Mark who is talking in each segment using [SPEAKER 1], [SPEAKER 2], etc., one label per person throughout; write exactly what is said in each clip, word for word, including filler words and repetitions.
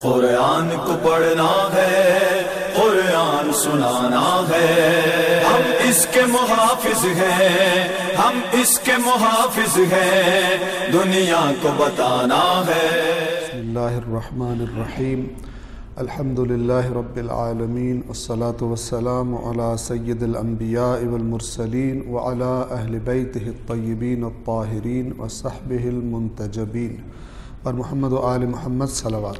[SPEAKER 1] कुरान को पढ़ना है, कुरान सुनाना है, हम इसके मुहाफिज हैं, हम इसके मुहाफिज हैं, दुनिया को बताना है।
[SPEAKER 2] बिस्मिल्लाहिर्रहमानिर्रहीम, अल्हम्दुलिल्लाहि रब्बिल आलमीन, अस्सलातु वस्सलामु अला सय्यिदिल अंबिया वल मुरसलीन व अला अहलि बैतिहि अत्तय्यिबीन अत्ताहिरीन व सहबिहिल मुंतजबीन और मोहम्मद व आले मोहम्मद सलावत।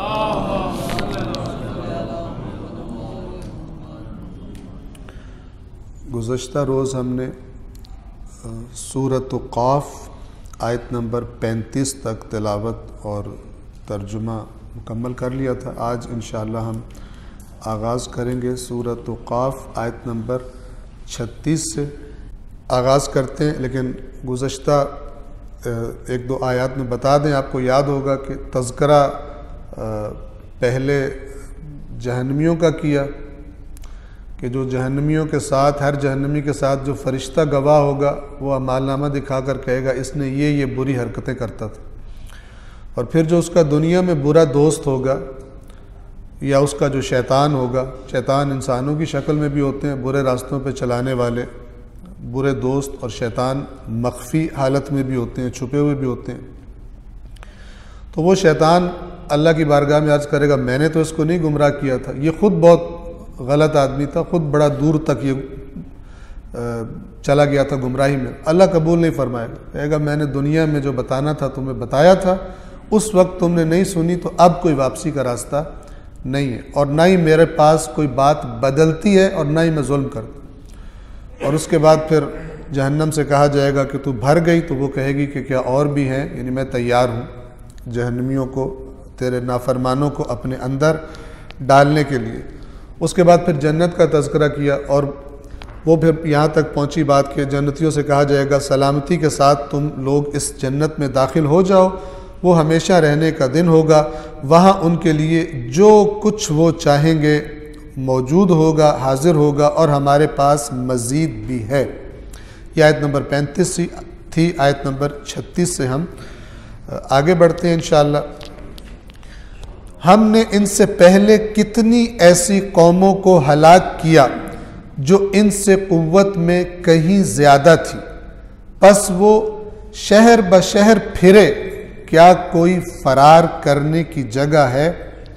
[SPEAKER 2] गुज़श्ता रोज़ हमने सूरत क़ाफ़ आयत नंबर पैंतीस तक तिलावत और तर्जुमा मुकम्मल कर लिया था। आज इंशाअल्लाह हम आगाज़ करेंगे सूरत क़ाफ़ आयत नंबर छत्तीस से आगाज़ करते हैं। लेकिन गुज़श्ता एक दो आयत में बता दें, आपको याद होगा कि तज़किरा पहले जहन्नमियों का किया कि जो जहन्नमियों के साथ, हर जहन्नमी के साथ जो फ़रिश्ता गवाह होगा वो अमालनामा दिखाकर कहेगा इसने ये ये बुरी हरकतें करता था। और फिर जो उसका दुनिया में बुरा दोस्त होगा या उसका जो शैतान होगा, शैतान इंसानों की शक्ल में भी होते हैं, बुरे रास्तों पे चलाने वाले बुरे दोस्त, और शैतान मख्फी हालत में भी होते हैं, छुपे हुए भी होते हैं। तो वो शैतान अल्लाह की बारगाह में अर्ज़ करेगा मैंने तो इसको नहीं गुमराह किया था, ये ख़ुद बहुत गलत आदमी था, ख़ुद बड़ा दूर तक ये चला गया था गुमराही में। अल्लाह कबूल नहीं फरमाएगा, कहेगा मैंने दुनिया में जो बताना था तुम्हें बताया था, उस वक्त तुमने नहीं सुनी, तो अब कोई वापसी का रास्ता नहीं है, और ना ही मेरे पास कोई बात बदलती है और ना ही मैं जुल्म करता। और उसके बाद फिर जहन्नम से कहा जाएगा कि तू भर गई, तो वो कहेगी कि क्या और भी हैं, यानी मैं तैयार हूँ जहन्नमियों को, तेरे नाफरमानों को अपने अंदर डालने के लिए। उसके बाद फिर जन्नत का तज़किरा किया, और वो फिर यहाँ तक पहुँची बात कि जन्नतियों से कहा जाएगा सलामती के साथ तुम लोग इस जन्नत में दाखिल हो जाओ, वो हमेशा रहने का दिन होगा, वहाँ उनके लिए जो कुछ वो चाहेंगे मौजूद होगा, हाजिर होगा, और हमारे पास मज़ीद भी है। यह आयत नंबर पैंतीस थी। आयत नंबर छत्तीस से हम आगे बढ़ते हैं इंशाअल्लाह। हमने इनसे पहले कितनी ऐसी कौमों को हलाक किया जो इनसे क़ुव्वत में कहीं ज़्यादा थी, बस वो शहर ब शहर फिरे, क्या कोई फ़रार करने की जगह है।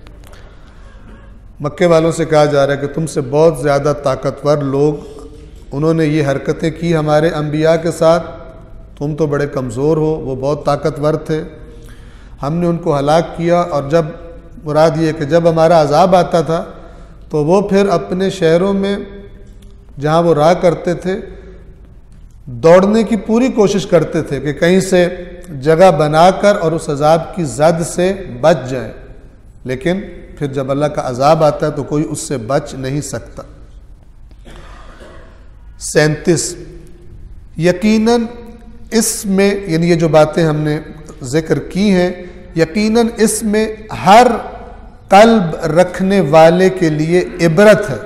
[SPEAKER 2] मक्के वालों से कहा जा रहा है कि तुमसे बहुत ज़्यादा ताकतवर लोग, उन्होंने ये हरकतें की हमारे अंबिया के साथ, तुम तो बड़े कमज़ोर हो, वो बहुत ताकतवर थे, हमने उनको हलाक किया। और जब मुराद ये कि जब हमारा अज़ाब आता था तो वो फिर अपने शहरों में जहाँ वो रहा करते थे दौड़ने की पूरी कोशिश करते थे कि कहीं से जगह बनाकर और उस अज़ाब की ज़द से बच जाएं, लेकिन फिर जब अल्लाह का अज़ाब आता है तो कोई उससे बच नहीं सकता। सैंतीस, यकीनन इसमें, यानी ये जो बातें हमने जिक्र की हैं, यकीनन इसमें हर कल्ब रखने वाले के लिए इबरत है,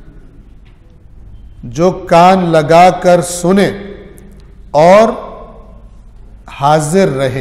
[SPEAKER 2] जो कान लगा कर सुने और हाजिर रहे।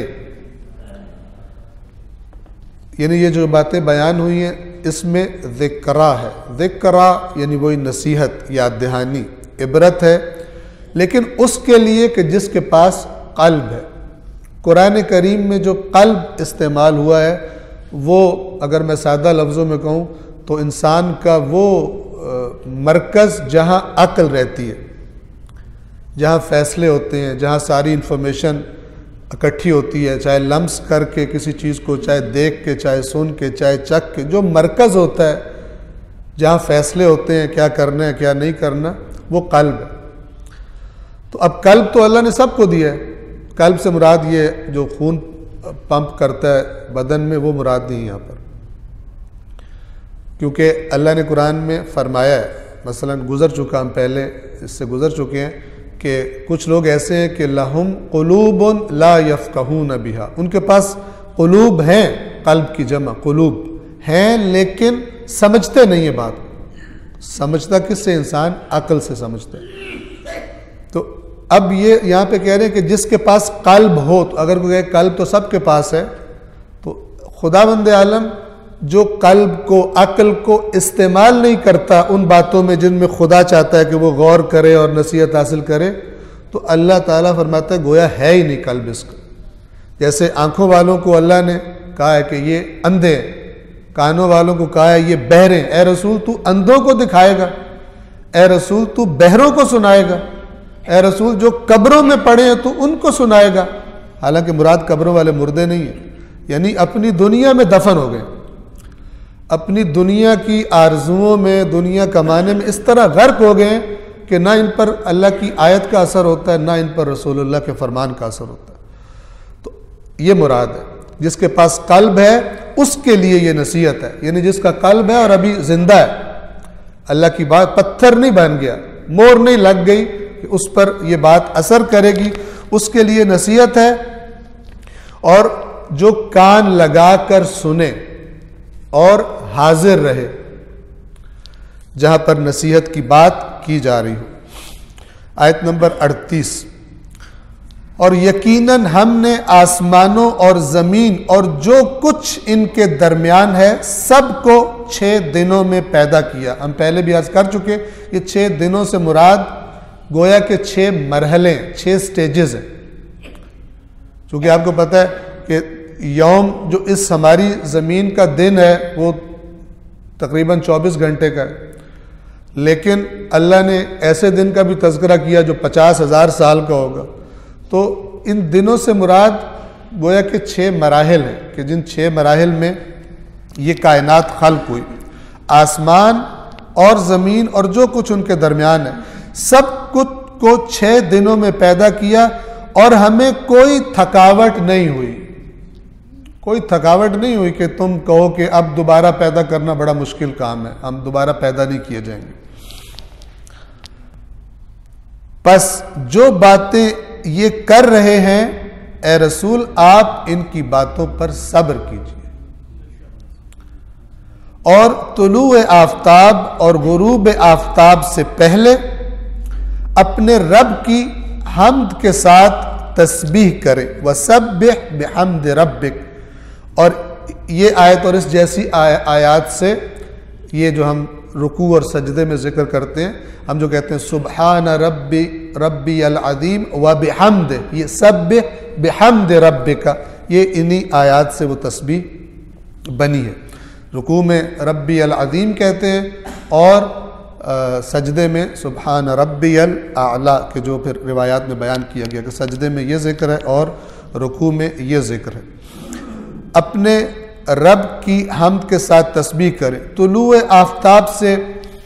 [SPEAKER 2] यानी ये जो बातें बयान हुई हैं इसमें ज़िक्रा है, ज़िक्रा यानी वही नसीहत, याद दहानी, इबरत है, लेकिन उसके लिए कि जिसके पास क़ल्ब है। कुरान करीम में जो क़ल्ब इस्तेमाल हुआ है वो, अगर मैं सादा लफ्ज़ों में कहूँ तो इंसान का वो मरकज़ जहाँ अक्ल रहती है, जहाँ फ़ैसले होते हैं, जहाँ सारी इन्फॉर्मेशन इकट्ठी होती है, चाहे लम्स करके किसी चीज़ को, चाहे देख के, चाहे सुन के, चाहे चख के, जो मरकज़ होता है जहाँ फ़ैसले होते हैं क्या करना है क्या नहीं करना, वो क़ल्ब है। तो अब क़ल्ब तो अल्लाह ने सबको दिया है, क़ल्ब से मुराद ये जो खून पंप करता है बदन में, वो मुराद नहीं यहाँ पर, क्योंकि अल्लाह ने कुरान में फ़रमाया है, मसलन गुज़र चुका, हम पहले इससे गुज़र चुके हैं कि कुछ लोग ऐसे हैं कि लहुम क़ुलूबुन ला यफ़क़हून बिहा, उनके पास क़ुलूब हैं, क़ल्ब की जमा क़ुलूब हैं, लेकिन समझते नहीं है बात। समझता किससे? इंसान अक्ल से समझता है। तो अब ये यहाँ पे कह रहे हैं कि जिसके पास क़ल्ब हो, तो अगर कोई कल्ब तो सबके पास है, तो खुदावंद आलम जो कल्ब को, अक्ल को इस्तेमाल नहीं करता उन बातों में जिनमें खुदा चाहता है कि वो गौर करे और नसीहत हासिल करे, तो अल्लाह ताला फरमाता है गोया है ही नहीं कल्ब इसका। जैसे आंखों वालों को अल्लाह ने कहा है कि ये अंधे हैं, कानों वालों को कहा है ये बहरे हैं। ए रसूल तू अंधों को दिखाएगा, ए रसूल तू बहरों को सुनाएगा, ए रसूल जो कब्रों में पड़े हैं तो उनको सुनाएगा। हालांकि मुराद कब्रों वाले मुर्दे नहीं है, यानी अपनी दुनिया में दफन हो गए, अपनी दुनिया की आरजुओं में, दुनिया कमाने में इस तरह गर्क हो गए कि ना इन पर अल्लाह की आयत का असर होता है, ना इन पर रसूलुल्लाह के फरमान का असर होता है। तो ये मुराद है, जिसके पास कल्ब है उसके लिए ये नसीहत है, यानी जिसका कल्ब है और अभी जिंदा है, अल्लाह की बात पत्थर नहीं बन गया, मोर नहीं लग गई कि उस पर ये बात असर करेगी, उसके लिए नसीहत है। और जो कान लगाकर सुने और हाजिर रहे जहां पर नसीहत की बात की जा रही हो। आयत नंबर अड़तीस, और यकीनन हमने आसमानों और जमीन और जो कुछ इनके दरमियान है सबको छह दिनों में पैदा किया। हम पहले भी अर्ज कर चुके, ये छह दिनों से मुराद गोया के छह मरहले, छह स्टेजेस हैं। क्योंकि आपको पता है कि यौम जो इस हमारी ज़मीन का दिन है वो तकरीबन चौबीस घंटे का है, लेकिन अल्लाह ने ऐसे दिन का भी तज़किरा किया जो पचास हज़ार साल का होगा। तो इन दिनों से मुराद गोया के छः मराहिल हैं कि जिन छः मराहिल में ये कायनात खल्क हुई। आसमान और ज़मीन और जो कुछ उनके दरमियान है सब कुछ को छः दिनों में पैदा किया और हमें कोई थकावट नहीं हुई। कोई थकावट नहीं हुई कि तुम कहो कि अब दोबारा पैदा करना बड़ा मुश्किल काम है, हम दोबारा पैदा नहीं किए जाएंगे। बस जो बातें ये कर रहे हैं ए रसूल, आप इनकी बातों पर सब्र कीजिए और तुलूए आफताब और गुरूब आफताब से पहले अपने रब की हम्द के साथ तस्बीह करें। वसब्बिह बिहम्द रब्बिक। और ये आयत और इस जैसी आय, आयात से ये जो हम रुकू और सजदे में जिक्र करते हैं, हम जो कहते हैं सुबहान रब्बी रब्बी अल अज़ीम व बिहम्द, ये सब्बिह बिहम्द रब्बिका, ये इन्हीं आयात से वो तस्बीह बनी है। रुकू में रब्बी अल अज़ीम कहते हैं और आ, सजदे में सुबहान रब्बी अल आला के जो फिर रिवायात में बयान किया गया कि सजदे में ये जिक्र है और रुकू में ये जिक्र है। अपने रब की हम्द के साथ तस्बीह करें। तुलूए आफताब से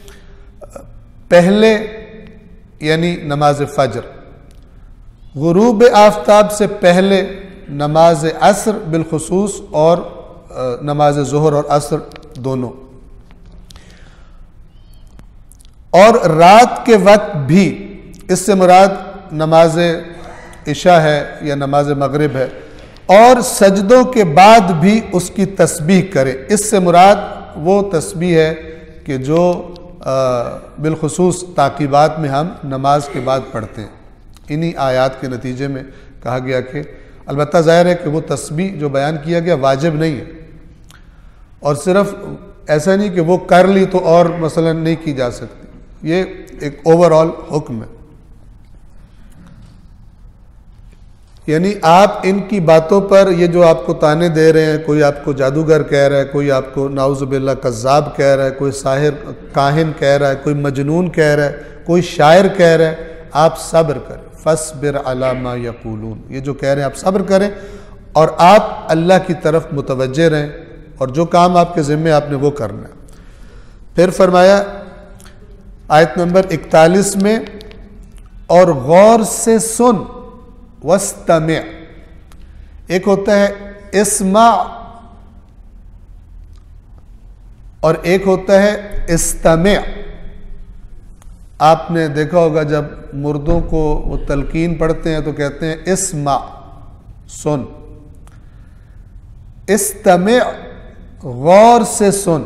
[SPEAKER 2] पहले यानी नमाज फजर, गुरूब आफताब से पहले नमाज असर बिलखुसूस और नमाज ज़ोहर और असर दोनों, और रात के वक्त भी, इससे मुराद नमाज इशा है या नमाज मगरिब है, और सजदों के बाद भी उसकी तस्बीह करें। इससे मुराद वो तस्बीह है कि जो बिलखुसूस ताक़ीबात में हम नमाज के बाद पढ़ते हैं। इन्हीं आयात के नतीजे में कहा गया कि अलबत्ता ज़ाहिर है कि वो तस्बीह जो बयान किया गया वाजिब नहीं है, और सिर्फ ऐसा नहीं कि वो कर ली तो और मसलन नहीं की जा सकती, ये एक ओवरऑल हुक्म है। यानी आप इनकी बातों पर, ये जो आपको ताने दे रहे हैं, कोई आपको जादूगर कह रहा है, कोई आपको नाउज़ुबिल्लाह कज़्ज़ाब कह रहा है, कोई साहिर काहिन कह रहा है, कोई मजनून कह रहा है, कोई शायर कह रहा है, आप सब्र करें। फस्बिर अला मा यक़ूलून, ये जो कह रहे हैं आप सब्र करें और आप अल्लाह की तरफ मुतवज्जे रहें और जो काम आपके ज़िम्मे आपने वो करना है। फिर फरमाया आयत नंबर इकतालीस में, और गौर से सुन वस्तमे। एक होता है इस्मा और एक होता है इस्तमे। आपने देखा होगा जब मुर्दों को वो तलकीन पढ़ते हैं तो कहते हैं इस्मा, सुन। इस्तमे, गौर से सुन।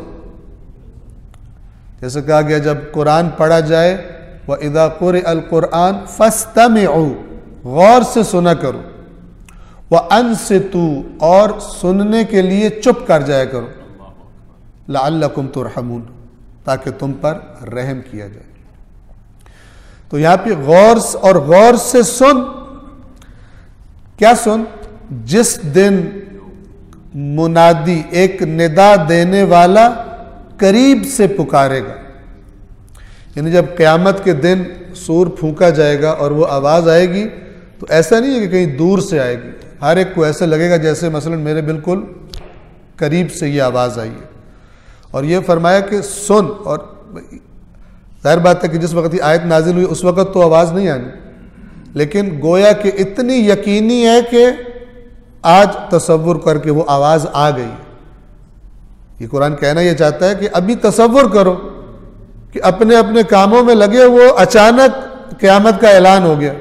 [SPEAKER 2] जैसे कहा गया जब कुरान पढ़ा जाए, व इदा कुर अल कुरान फस्तमिउ, गौर से सुना करो, व अनसितू, और सुनने के लिए चुप कर जाया करो। लअल्लकुम तुरहमून, ताकि तुम पर रहम किया जाए। तो यहाँ पे गौर और गौर से सुन, क्या सुन? जिस दिन मुनादी, एक निदा देने वाला करीब से पुकारेगा, यानी जब क़यामत के दिन सूर फूंका जाएगा और वो आवाज़ आएगी तो ऐसा नहीं है कि कहीं दूर से आएगी, हर एक को ऐसा लगेगा जैसे मसलन मेरे बिल्कुल करीब से ये आवाज़ आई है। और ये फरमाया कि सुन, और जाहिर बात है कि जिस वक्त ये आयत नाजिल हुई उस वक्त तो आवाज़ नहीं आनी, लेकिन गोया कि इतनी यकीनी है कि आज तसव्वुर करके वो आवाज़ आ गई। ये कुरान कहना ये चाहता है कि अभी तसव्वुर करो कि अपने अपने कामों में लगे, वो अचानक क़यामत का ऐलान हो गया।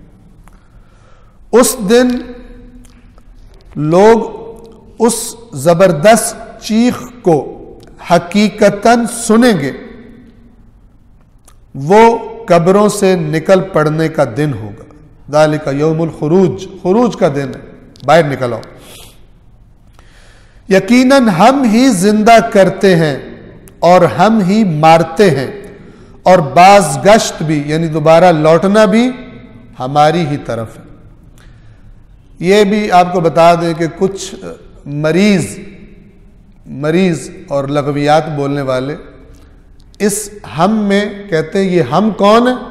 [SPEAKER 2] उस दिन लोग उस ज़बरदस्त चीख को हकीकतन सुनेंगे, वो कब्रों से निकल पड़ने का दिन होगा। ज़ालिका यौमुल खुरूज, खुरूज का दिन है, बाहर निकल आओ। यकीनन हम ही जिंदा करते हैं और हम ही मारते हैं, और बाज गश्त भी यानी दोबारा लौटना भी हमारी ही तरफ है। ये भी आपको बता दें कि कुछ मरीज मरीज और लगवियात बोलने वाले इस हम में कहते हैं ये हम कौन है,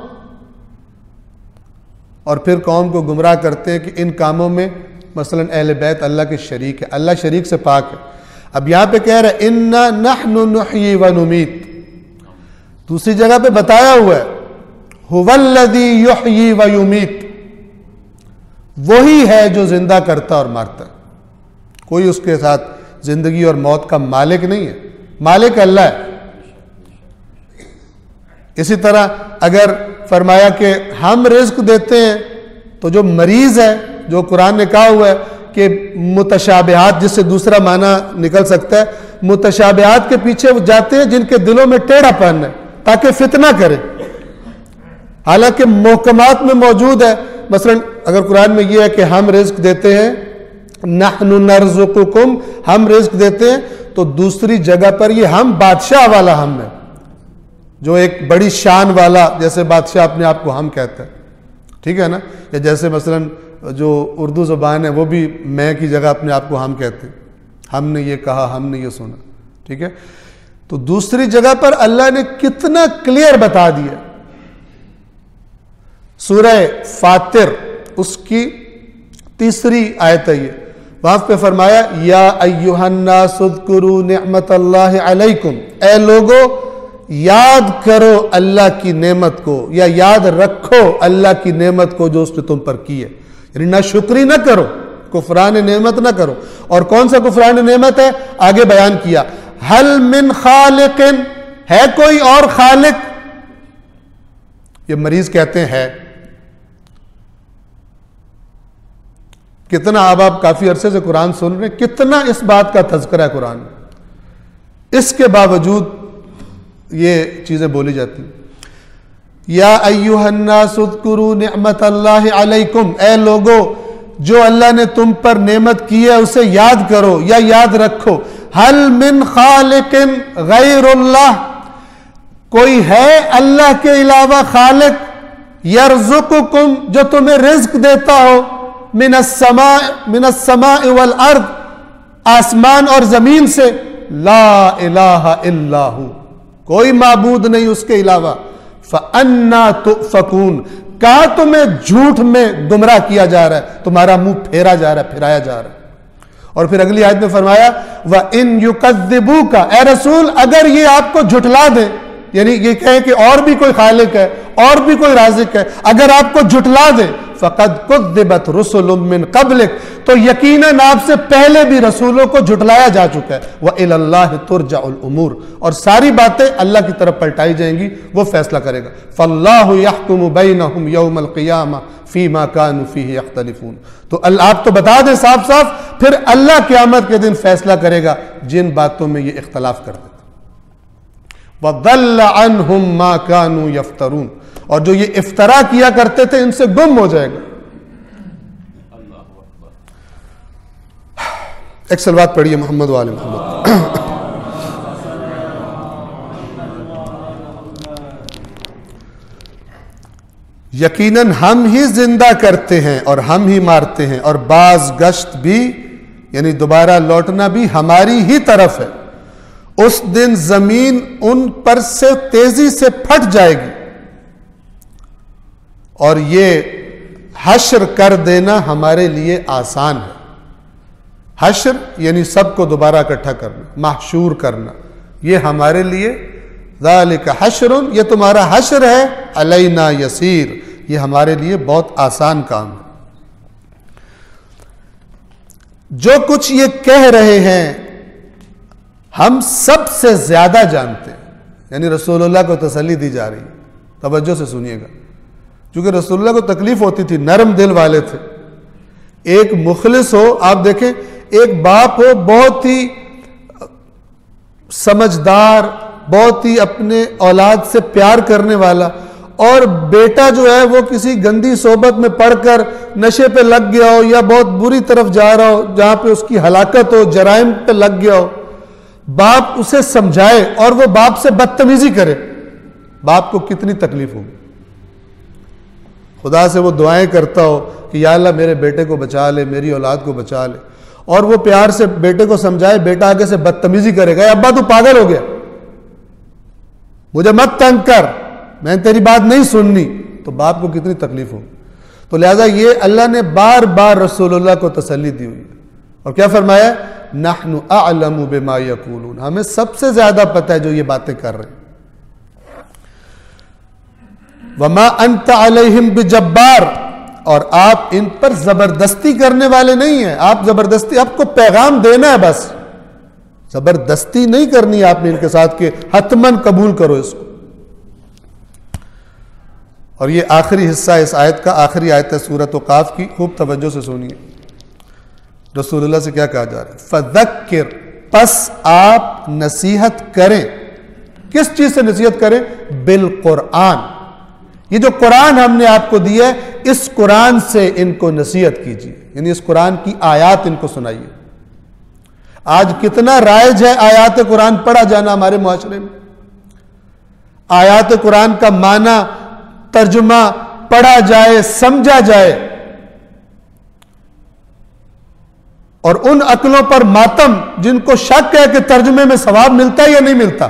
[SPEAKER 2] और फिर कौम को गुमराह करते हैं कि इन कामों में मसलन अहले बैत अल्लाह के शरीक है, अल्लाह शरीक से पाक है। अब यहां पे कह रहे इन्ना नहनु नुहयी व नुमीत, दूसरी जगह पे बताया हुआ है हुवल्लज़ी युहयी व युमीत, वही है जो जिंदा करता और मारता है, कोई उसके साथ जिंदगी और मौत का मालिक नहीं है, मालिक अल्लाह है। इसी तरह अगर फरमाया कि हम रिज्क देते हैं, तो जो मरीज है, जो कुरान ने कहा हुआ है कि मुतशाबिहात, जिससे दूसरा माना निकल सकता है, मुतशाबिहात के पीछे वो जाते हैं जिनके दिलों में टेढ़ापन है, ताकि फितना करे। हालांकि मुहकमात में मौजूद है, मसलन अगर कुरान में यह है कि हम रिज्क देते हैं, नहनु नर्ज़ुकुकुम, हम रिज्क देते हैं, तो दूसरी जगह पर यह हम बादशाह वाला हम है, जो एक बड़ी शान वाला, जैसे बादशाह अपने आप को हम कहता है, ठीक है ना। या जैसे मसलन जो उर्दू ज़ुबान है वो भी मैं की जगह अपने आप को हम कहते हैं, हमने ये कहा, हमने ये सुना, ठीक है। तो दूसरी जगह पर अल्लाह ने कितना क्लियर बता दिया। सूरह फातिर उसकी तीसरी आयत है ये, वहां पे फरमाया या अय्युहन्नास उज़्कुरू निअमतल्लाहि अलैकुम, ए लोगो याद करो अल्लाह की नेमत को, या याद रखो अल्लाह की नेमत को जो उसने तुम पर की है, यानी ना शुक्री ना करो, कुफरान नेमत ना करो। और कौन सा कुफरान नेमत है, आगे बयान किया, हल मिन खालिकिन, है कोई और खालिक, ये मरीज कहते हैं। कितना, अब आप काफी अरसे से कुरान सुन रहे हैं, कितना इस बात का तज़किरा है कुरान में, इसके बावजूद ये चीजें बोली जाती। या अय्युहन्नास उज़्कुरू निअमतल्लाहि अलैकुम, ए लोगो जो अल्लाह ने तुम पर नेमत की है उसे याद करो या याद रखो। हल मिन खालिकिन गैरुल्लाह, कोई है अल्लाह के अलावा खालिक, यर्ज़ुकुकुम, जो तुम्हें रिज्क देता हो, मिनस्समा मिनस्समा वल अर्द, आसमान और जमीन से, ला इलाहा इल्लाहु, कोई माबूद नहीं उसके अलावा। फअन्ना तुफकून, कहा तुम्हें झूठ में गुमराह किया जा रहा है, तुम्हारा मुंह फेरा जा रहा है, फिराया जा रहा है। और फिर अगली आयत में फरमाया व इन युकद्दिबूका, ए रसूल अगर ये आपको झुठला दे, यानी ये कहें कि और भी कोई खालिक है, और भी कोई राज़िक है, अगर आपको झुठला दे, फ़क़द कुद्दिबत रुसुलुम मिन क़ब्लिक, तो यकीनन आपसे पहले भी रसूलों को झुठलाया जा चुका है। व इलल्लाहि तुरजउल उमूर, और सारी बातें अल्लाह की तरफ पलटाई जाएंगी, वो फैसला करेगा। फल्लाहु यहकुमु बैनहुम यौमल क़ियामा फ़ीमा कानू फ़ीही यख्तलिफ़ून, तो अल्लाह, आप तो बता दें साफ साफ, फिर अल्लाह क़यामत के दिन फैसला करेगा जिन बातों में ये इख्तलाफ करते थे। वदल्ल अन्हुम मा कानू यफ्तरून, और जो ये इफ्तरा किया करते थे इनसे गुम हो जाएगा। एक सलवात पढ़िए मोहम्मद वाले मोहम्मद। यकीनन हम ही जिंदा करते हैं और हम ही मारते हैं, और बाज गश्त भी यानी दोबारा लौटना भी हमारी ही तरफ है। उस दिन जमीन उन पर से तेजी से फट जाएगी और ये हश्र कर देना हमारे लिए आसान है। हश्र यानी सबको दोबारा इकट्ठा करना, महशूर करना, ये हमारे लिए ज़ालिका हश्रुन, ये तुम्हारा हश्र है, अलैना यसीर, ये हमारे लिए बहुत आसान काम है। जो कुछ ये कह रहे हैं हम सबसे ज्यादा जानते हैं, यानी रसूलुल्लाह को तसल्ली दी जा रही है। तवज्जो से सुनिएगा, क्योंकि रसूलुल्लाह को तकलीफ होती थी, नरम दिल वाले थे। एक मुखलिस हो, आप देखें, एक बाप हो बहुत ही समझदार, बहुत ही अपने औलाद से प्यार करने वाला, और बेटा जो है वो किसी गंदी सोबत में पढ़कर नशे पे लग गया हो या बहुत बुरी तरफ जा रहा हो जहां पे उसकी हलाकत हो, जराइम पे लग गया हो, बाप उसे समझाए और वो बाप से बदतमीजी करे, बाप को कितनी तकलीफ होगी। खुदा से वो दुआएं करता हो कि या अल्लाह मेरे बेटे को बचा ले, मेरी औलाद को बचा ले, और वो प्यार से बेटे को समझाए, बेटा आगे से बदतमीजी करेगा, अब्बा तू पागल हो गया, मुझे मत तंग कर, मैंने तेरी बात नहीं सुननी, तो बाप को कितनी तकलीफ होगी। तो लिहाजा ये अल्लाह ने बार बार रसूलुल्लाह को तसल्ली दी हुई है, और क्या फरमाया, नहनु अअलमु बिमा यक़ूलून, हमें सबसे ज्यादा पता है जो ये बातें कर रहे हैं। वमा अंत अलैहिम बिजब्बार, और आप इन पर जबरदस्ती करने वाले नहीं हैं। आप जबरदस्ती, आपको पैगाम देना है, बस जबरदस्ती नहीं करनी है आपने इनके साथ कि हतमन कबूल करो इसको। और ये आखिरी हिस्सा इस आयत का, आखिरी आयत है सूरत काफ की, खूब तवज्जो से सुनिए। रसूलुल्लाह से क्या कहा जा रहा है, फज़क्किर, पस आप नसीहत करें। किस चीज से नसीहत करें, बिल कुरान, ये जो कुरान हमने आपको दिया है, इस कुरान से इनको नसीहत कीजिए, यानी इस कुरान की आयात इनको सुनाइए। आज कितना राइज है आयात कुरान पढ़ा जाना हमारे मुआशरे में। आयात कुरान का माना, तर्जुमा पढ़ा जाए, समझा जाए, और उन अक्लों पर मातम जिनको शक है कि तर्जुमे में सवाब मिलता है या नहीं मिलता।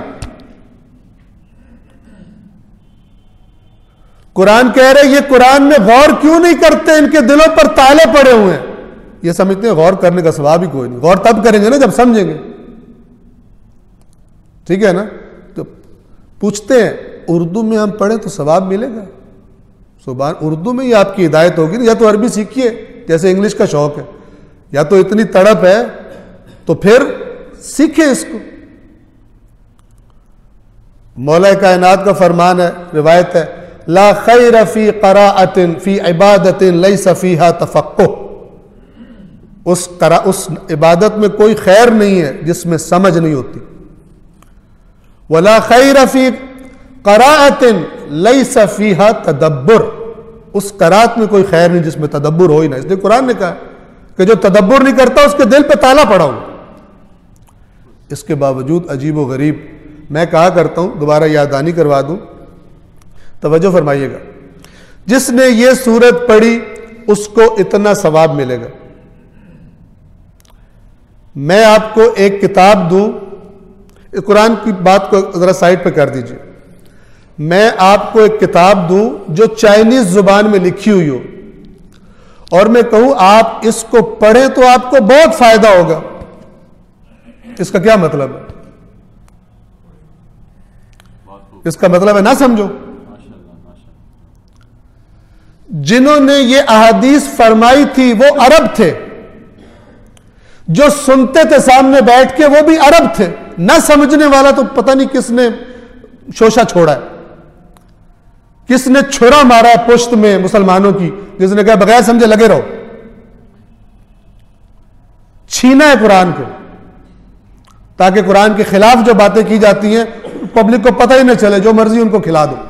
[SPEAKER 2] कुरान कह रहे ये कुरान में गौर क्यों नहीं करते, इनके दिलों पर ताले पड़े हुए हैं, ये समझते हैं गौर करने का सवाब ही कोई नहीं। गौर तब करेंगे ना जब समझेंगे, ठीक है ना। तो पूछते हैं उर्दू में हम पढ़े तो सवाब मिलेगा, सुभान, उर्दू में ही आपकी हिदायत होगी ना, या तो अरबी सीखिए जैसे इंग्लिश का शौक है, या तो इतनी तड़प है तो फिर सीखे इसको। मौला कायनात का फरमान है, रिवायत है, ला खैर फी क़राअतिन फी इबादतिन लैसा फीहा तफ़क्कुह, उस करा उस इबादत में कोई खैर नहीं है जिसमें समझ नहीं होती। वला खैर फी क़राअतिन लैसा फीहा तदब्बुर, उस करात में कोई खैर नहीं जिसमें तदब्बुर हो ही ना। इसलिए कुरान ने कहा कि जो तदब्बुर नहीं करता उसके दिल पे ताला पड़ा हो। इसके बावजूद अजीब व गरीब, मैं कहा करता हूं, दोबारा याददानी करवा दूं, तवज्जो फरमाइएगा, जिसने ये सूरत पढ़ी उसको इतना सवाब मिलेगा। मैं आपको एक किताब दूं, कुरान की बात को जरा साइड पे कर दीजिए, मैं आपको एक किताब दूं जो चाइनीज जुबान में लिखी हुई हो, और मैं कहूं आप इसको पढ़ें तो आपको बहुत फायदा होगा। इसका क्या मतलब है, इसका मतलब है ना समझो। जिन्होंने ये अहादीस फरमाई थी वो अरब थे, जो सुनते थे सामने बैठ के वो भी अरब थे, ना समझने वाला तो पता नहीं किसने शोशा छोड़ा है, किसने छुरा मारा है पुश्त में मुसलमानों की, जिसने कहा बगैर समझे लगे रहो। छीना है कुरान को, ताकि कुरान के खिलाफ जो बातें की जाती हैं पब्लिक को पता ही न चले, जो मर्जी उनको खिला दो।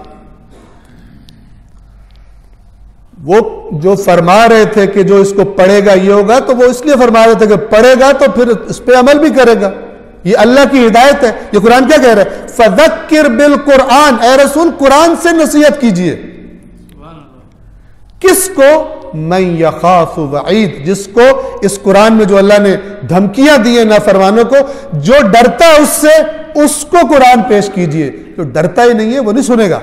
[SPEAKER 2] वो जो फरमा रहे थे कि जो इसको पढ़ेगा ये होगा, तो वो इसलिए फरमा रहे थे कि पढ़ेगा तो फिर इस पे अमल भी करेगा। ये अल्लाह की हिदायत है। ये कुरान क्या कह रहा है, फज़क्किर बिल कुरान, ए रसूल कुरान से नसीहत कीजिए। किसको? मैं यखाफु वईद, जिसको इस कुरान में जो अल्लाह ने धमकियां दी है नाफरमानों को, जो डरता है उससे, उसको कुरान पेश कीजिए। जो डरता ही नहीं है वो नहीं सुनेगा।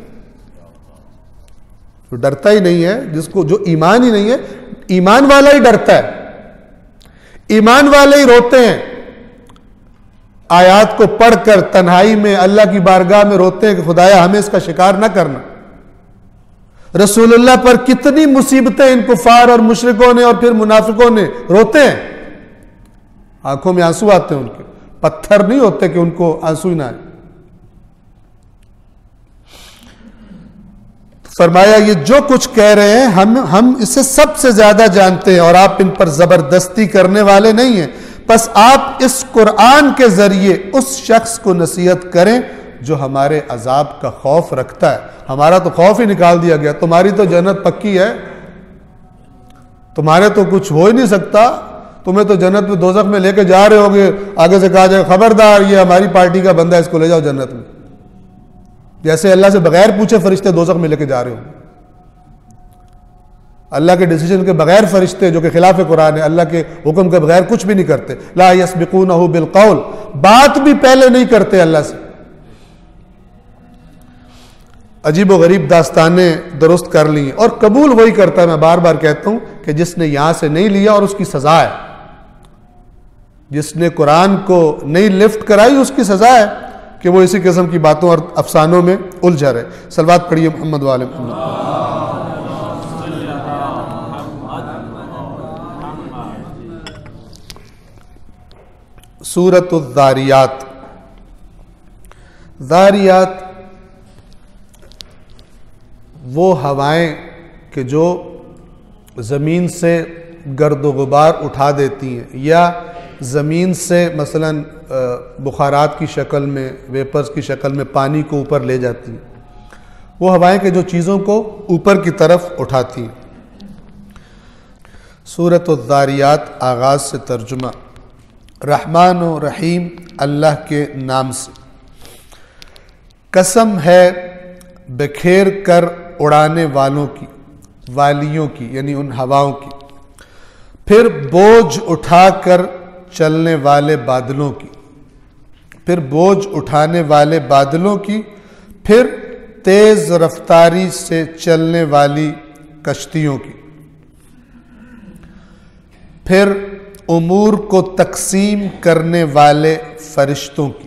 [SPEAKER 2] जो डरता ही नहीं है, जिसको जो ईमान ही नहीं है, ईमान वाला ही डरता है, ईमान वाले ही रोते हैं, आयात को पढ़कर तन्हाई में अल्लाह की बारगाह में रोते हैं कि खुदाया हमें इसका शिकार ना करना। रसूलुल्लाह पर कितनी मुसीबतें इन कुफार और मुशरिकों ने और फिर मुनाफिकों ने, रोते हैं, आंखों में आंसू आते हैं उनके, पत्थर नहीं होते कि उनको आंसू ही ना आए। फरमाया ये जो कुछ कह रहे हैं हम हम इसे सबसे ज्यादा जानते हैं और आप इन पर जबरदस्ती करने वाले नहीं हैं। बस आप इस कुरान के जरिए उस शख्स को नसीहत करें जो हमारे अजाब का खौफ रखता है। हमारा तो खौफ ही निकाल दिया गया, तुम्हारी तो जन्नत पक्की है, तुम्हारे तो कुछ हो ही नहीं सकता, तुम्हें तो जन्नत में दोजख में लेके जा रहे होगे, आगे से कहा जाए खबरदार ये हमारी पार्टी का बंदा है, इसको ले जाओ जन्नत में। जैसे अल्लाह से बगैर पूछे फरिश्ते दोजख में लेके जा रहे हो, अल्लाह के डिसीजन के बगैर फरिश्ते जो कि खिलाफ कुरान है, अल्लाह के हुक्म के बगैर कुछ भी नहीं करते। ला यस्बिकूनहु बिलकौल, बात भी पहले नहीं करते अल्लाह से। अजीब व गरीब दास्तानें दुरुस्त कर ली और कबूल वही करता है। मैं बार बार कहता हूं कि जिसने यहां से नहीं लिया और उसकी सजा है, जिसने कुरान को नहीं लिफ्ट कराई उसकी सजा है कि वो इसी किस्म की बातों और अफसानों में उलझा रहे। सलवात पढ़िए मोहम्मद वाले मोहम्मद। सूरत ज़ारियात। ज़ारियात वो हवाएं कि जो ज़मीन से गर्द व गुबार उठा देती हैं या ज़मीन से मसलन बुखारात की शक्ल में, वेपर्स की शक्ल में पानी को ऊपर ले जाती हैं। वो हवाएं कि जो चीज़ों को ऊपर की तरफ उठाती हैं। सूरत ज़ारियात आगाज़ से तर्जुमा। रहमान व रहीम अल्लाह के नाम से। कसम है बिखेर कर उड़ाने वालों की, वालियों की, यानी उन हवाओं की, फिर बोझ उठाकर चलने वाले बादलों की, फिर बोझ उठाने वाले बादलों की, फिर तेज रफ्तारी से चलने वाली कश्तियों की, फिर उमूर को तकसीम करने वाले फरिश्तों की।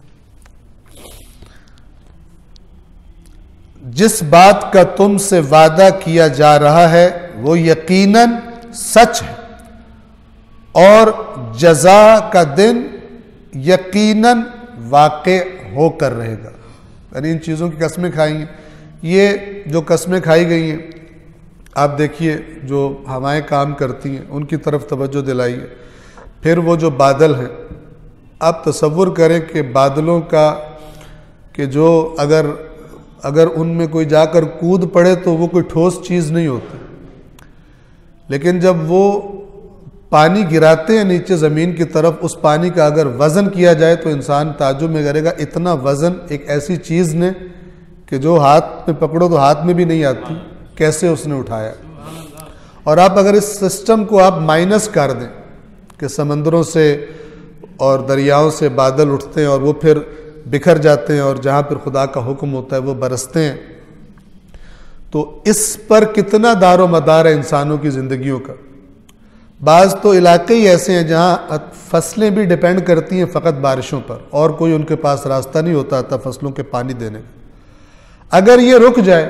[SPEAKER 2] जिस बात का तुमसे वादा किया जा रहा है वो यकीनन सच है और जजा का दिन यकीनन वाक़े होकर रहेगा। यानी इन चीज़ों की कस्में खाई हैं। ये जो कस्में खाई गई हैं, आप देखिए जो हवाएं काम करती हैं उनकी तरफ तवज्जो दिलाइए। फिर वो जो बादल हैं, आप तसव्वुर करें कि बादलों का कि जो अगर अगर उनमें कोई जाकर कूद पड़े तो वो कोई ठोस चीज़ नहीं होती, लेकिन जब वो पानी गिराते हैं नीचे ज़मीन की तरफ, उस पानी का अगर वज़न किया जाए तो इंसान ताज्जुब में करेगा, इतना वज़न एक ऐसी चीज़ ने कि जो हाथ में पकड़ो तो हाथ में भी नहीं आती, कैसे उसने उठाया। और आप अगर इस सिस्टम को आप माइनस कर दें कि समंदरों से और दरियाओं से बादल उठते हैं और वो फिर बिखर जाते हैं और जहाँ पर खुदा का हुक्म होता है वो बरसते हैं, तो इस पर कितना दारो मदार है इंसानों की ज़िंदगियों का। बाज़ तो इलाके ही ऐसे हैं जहाँ फसलें भी डिपेंड करती हैं फ़कत बारिशों पर और कोई उनके पास रास्ता नहीं होता था फसलों के पानी देने का। अगर ये रुक जाए,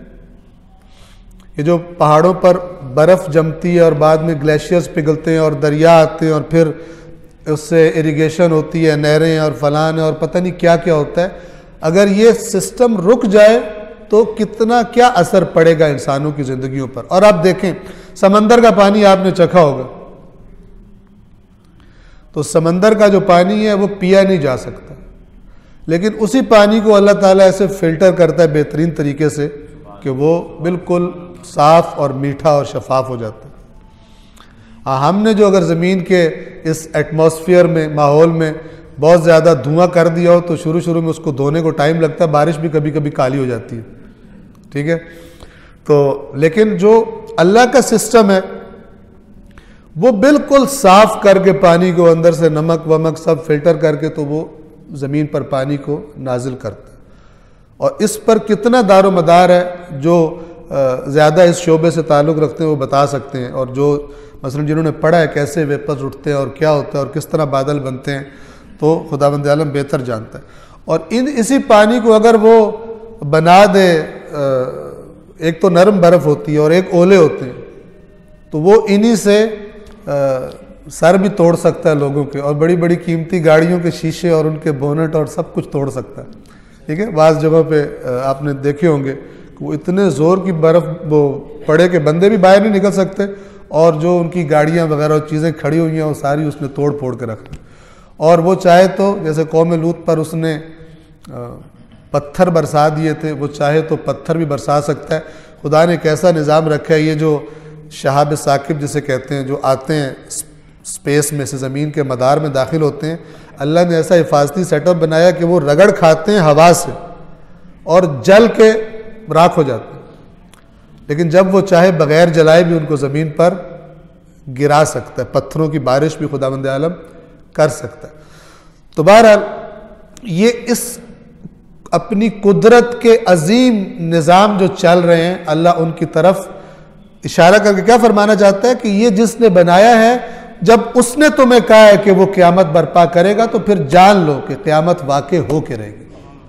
[SPEAKER 2] ये जो पहाड़ों पर बर्फ़ जमती है और बाद में ग्लेशियर्स पिघलते हैं और दरिया आते हैं और फिर उससे इरिगेशन होती है, नहरें और फलान और पता नहीं क्या क्या होता है, अगर ये सिस्टम रुक जाए तो कितना क्या असर पड़ेगा इंसानों की ज़िंदगियों पर। और आप देखें समंदर का पानी आपने चखा होगा, तो समंदर का जो पानी है वो पिया नहीं जा सकता, लेकिन उसी पानी को अल्लाह ताला ऐसे फिल्टर करता है बेहतरीन तरीके से कि वो बिल्कुल साफ़ और मीठा और शफाफ हो जाता है। हाँ, हमने जो अगर ज़मीन के इस एटमॉस्फेयर में, माहौल में बहुत ज़्यादा धुआं कर दिया हो तो शुरू शुरू में उसको धोने को टाइम लगता है, बारिश भी कभी कभी काली हो जाती है। ठीक है, तो लेकिन जो अल्लाह का सिस्टम है वो बिल्कुल साफ करके पानी को अंदर से नमक वमक सब फिल्टर करके तो वो ज़मीन पर पानी को नाजिल करता है। और इस पर कितना दारो मदार है, जो ज़्यादा इस शोबे से ताल्लुक़ रखते हैं वो बता सकते हैं, और जो मसलन जिन्होंने पढ़ा है कैसे वेपर्स उठते हैं और क्या होता है और किस तरह बादल बनते हैं, तो खुदावंद आलम बेहतर जानता है। और इन इसी पानी को अगर वो बना दे, एक तो नरम बर्फ़ होती है और एक ओले होते हैं, तो वो इन्हीं से आ, सर भी तोड़ सकता है लोगों के, और बड़ी बड़ी कीमती गाड़ियों के शीशे और उनके बोनट और सब कुछ तोड़ सकता है। ठीक है, बाज़ जगहों पे आपने देखे होंगे कि वो इतने ज़ोर की बर्फ़ वो पड़े के बंदे भी बाहर नहीं निकल सकते, और जो उनकी गाड़ियाँ वगैरह और चीज़ें खड़ी हुई हैं वो सारी उसने तोड़ फोड़ के रख दी। और वो चाहे तो जैसे कौम लूत पर उसने पत्थर बरसा दिए थे, वो चाहे तो पत्थर भी बरसा सकता है। खुदा ने कैसा निज़ाम रखा है, ये जो शहाब साकिब जिसे कहते हैं, जो आते हैं स्पेस में से ज़मीन के मदार में दाखिल होते हैं, अल्लाह ने ऐसा हिफाजती सेटअप बनाया कि वो रगड़ खाते हैं हवा से और जल के राख हो जाते हैं, लेकिन जब वो चाहे बग़ैर जलाए भी उनको ज़मीन पर गिरा सकता है, पत्थरों की बारिश भी खुदावंद आलम कर सकता है। तो बहरहाल ये इस अपनी कुदरत के अजीम निज़ाम जो चल रहे हैं, अल्लाह उनकी तरफ इशारा करके क्या फरमाना चाहता है कि ये जिसने बनाया है, जब उसने तुम्हें कहा है कि वो क़यामत बर्पा करेगा तो फिर जान लो कि क़यामत वाक़ई हो के रहेगी।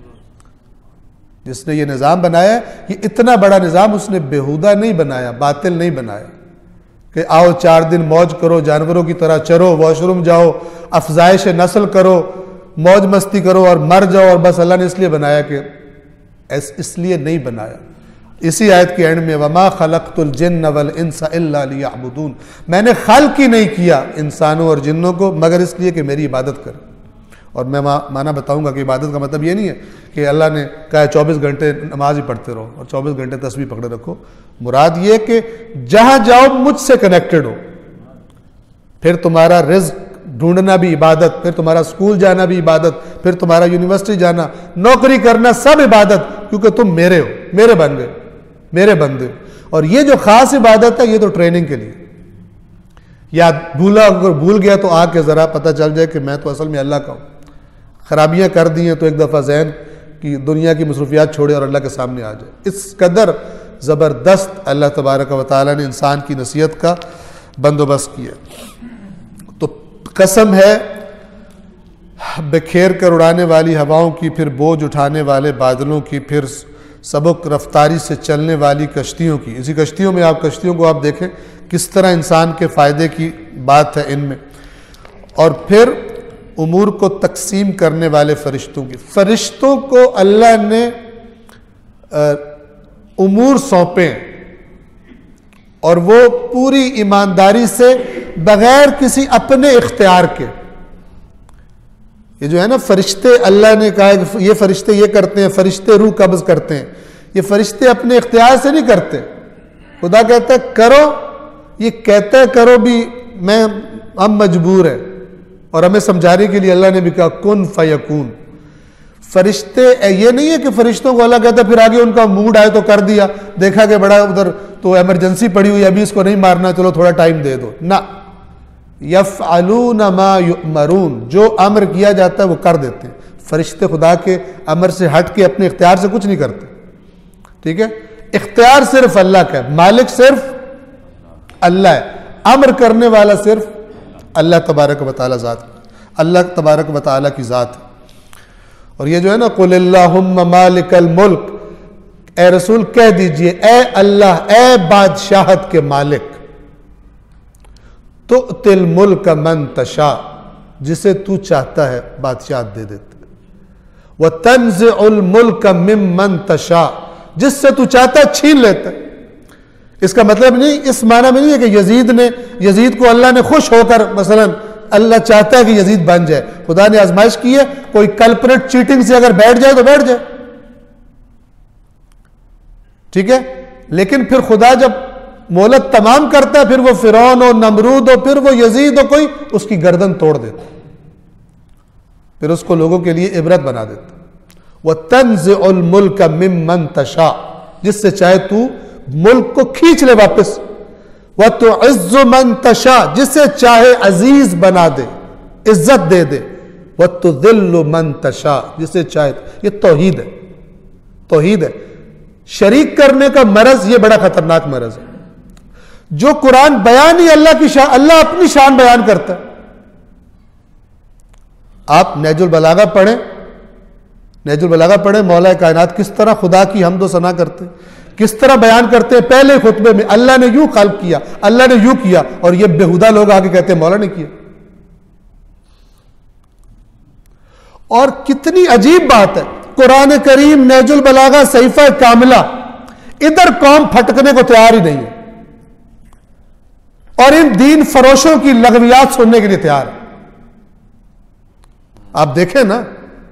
[SPEAKER 2] जिसने ये निज़ाम बनाया है, ये इतना बड़ा निज़ाम उसने बेहुदा नहीं बनाया, बातिल नहीं बनाया कि आओ चार दिन मौज करो, जानवरों की तरह चरो, वॉशरूम जाओ, अफजाइश नस्ल करो, मौज मस्ती करो और मर जाओ, और बस अल्लाह ने इसलिए बनाया कि ऐस इसलिए नहीं बनाया। इसी आयत के एंड में वमा खलक़तुल जिन्न वल इंसा इल्ला लियअबुदून, मैंने खल्क़ ही नहीं किया इंसानों और जिन्नों को मगर इसलिए कि मेरी इबादत करें। और मैं माना बताऊंगा कि इबादत का मतलब ये नहीं है कि अल्लाह ने कहा चौबीस घंटे नमाज ही पढ़ते रहो और चौबीस घंटे तस्बीह पकड़े रखो। मुराद ये कि जहां जाओ मुझसे कनेक्टेड हो, फिर तुम्हारा रिज़्क़ ढूंढना भी इबादत, फिर तुम्हारा स्कूल जाना भी इबादत, फिर तुम्हारा यूनिवर्सिटी जाना, नौकरी करना, सब इबादत, क्योंकि तुम मेरे हो, मेरे बन गए, मेरे बंदे हो। और ये जो खास इबादत है ये तो ट्रेनिंग के लिए, या भूला अगर भूल गया तो आके ज़रा पता चल जाए कि मैं तो असल में अल्लाह का हूँ। खराबियाँ कर दी हैं तो एक दफ़ा जहन की दुनिया की मसरूफियात छोड़े और अल्लाह के सामने आ जाए। इस कदर ज़बरदस्त अल्लाह तबारक व तआला ने इंसान की नसीहत का बंदोबस्त किया। तो कसम है बिखेर कर उड़ाने वाली हवाओं की, फिर बोझ उठाने वाले बादलों की, फिर सबक रफ्तारी से चलने वाली कश्तियों की। इसी कश्तियों में आप कश्तियों को आप देखें किस तरह इंसान के फ़ायदे की बात है इनमें। और फिर उमूर को तकसीम करने वाले फ़रिश्तों की। फ़रिश्तों को अल्लाह ने उमूर सौंपे और वो पूरी ईमानदारी से बग़ैर किसी अपने इख्तियार के, ये जो है ना फ़रिश्ते, अल्लाह ने कहा कि ये फ़रिश्ते ये करते हैं, फ़रिश्ते रूह कब्ज़ करते हैं, ये फ़रिश्ते अपने इख्तियार से नहीं करते। खुदा कहता है करो, ये कहता है करो भी, मैं हम मजबूर है, और हमें समझाने के लिए अल्लाह ने भी कहा कुन फयकून। फरिश्ते ये नहीं है कि फरिश्तों को अल्लाह कहता है फिर आगे उनका मूड आए तो कर दिया, देखा कि बड़ा उधर तो इमरजेंसी पड़ी हुई, अभी इसको नहीं मारना, चलो थोड़ा टाइम दे दो ना। यफ़अलून मा युअमरून, जो अमर किया जाता है वो कर देते हैं। फरिश्ते खुदा के अमर से हट के अपने इख्तियार से कुछ नहीं करते। ठीक है, इख्तियार सिर्फ अल्लाह का है, मालिक सिर्फ अल्लाह है, अमर करने वाला सिर्फ अल्लाह तबारक व तआला ज़ात, अल्लाह तबारक व तआला की ज़ात है। और ये जो है ना कुलिल्लाहुम्मा मालिकल मुल्क, ए रसूल कह दीजिए ए अल्लाह, ए बादशाहत के मालिक, तो तिल मुल्क मन तशा, जिसे तू चाहता है बादशाहत दे देते, व तंज़िउल मुल्क मिम्मन तशा, जिससे तू चाहता है छीन लेता है। इसका मतलब नहीं, इस माना में नहीं है कि यजीद ने यजीद को अल्लाह ने खुश होकर, मसलन अल्लाह चाहता है कि यजीद बन जाए, खुदा ने आजमाइश की है, कोई कल्परेट चीटिंग से अगर बैठ जाए तो बैठ जाए, ठीक है। लेकिन फिर खुदा जब मोहलत तमाम करता है, फिर वो फिरौन हो, नमरूद हो, फिर वो यजीद हो, कोई उसकी गर्दन तोड़ देता, फिर उसको लोगों के लिए इबरत बना देता। वह तंज़िउल मुल्क मिम्मन तशा, जिससे चाहे तू मुल्क को खींच ले वापस। वह तो इज्जु मन तशा, जिसे चाहे अजीज बना दे, इज्जत दे दे। वह तो दिल्लु मन तशा, जिसे चाहे। ये तौहीद है, तौहीद है। शरीक करने का मरज ये बड़ा खतरनाक मरज है। जो कुरान बयान ही अल्लाह की शान, अल्लाह अपनी शान बयान करता है। आप नहजुल बलागा पढ़ें, नहजुल बलागा पढ़ें, मौला कायनात किस तरह खुदा की हमदो सना करते हैं, किस तरह बयान करते हैं। पहले खुतबे में अल्लाह ने यूं खल्क किया, अल्लाह ने यूं किया, और ये बेहुदा लोग आगे कहते हैं मौला ने किया। और कितनी अजीब बात है, कुरान करीम, नहजुल बलागा, सहीफा कामिला, इधर कौम फटकने को तैयार ही नहीं है और इन दीन फरोशों की लगवियात सुनने के लिए तैयार है। आप देखें ना,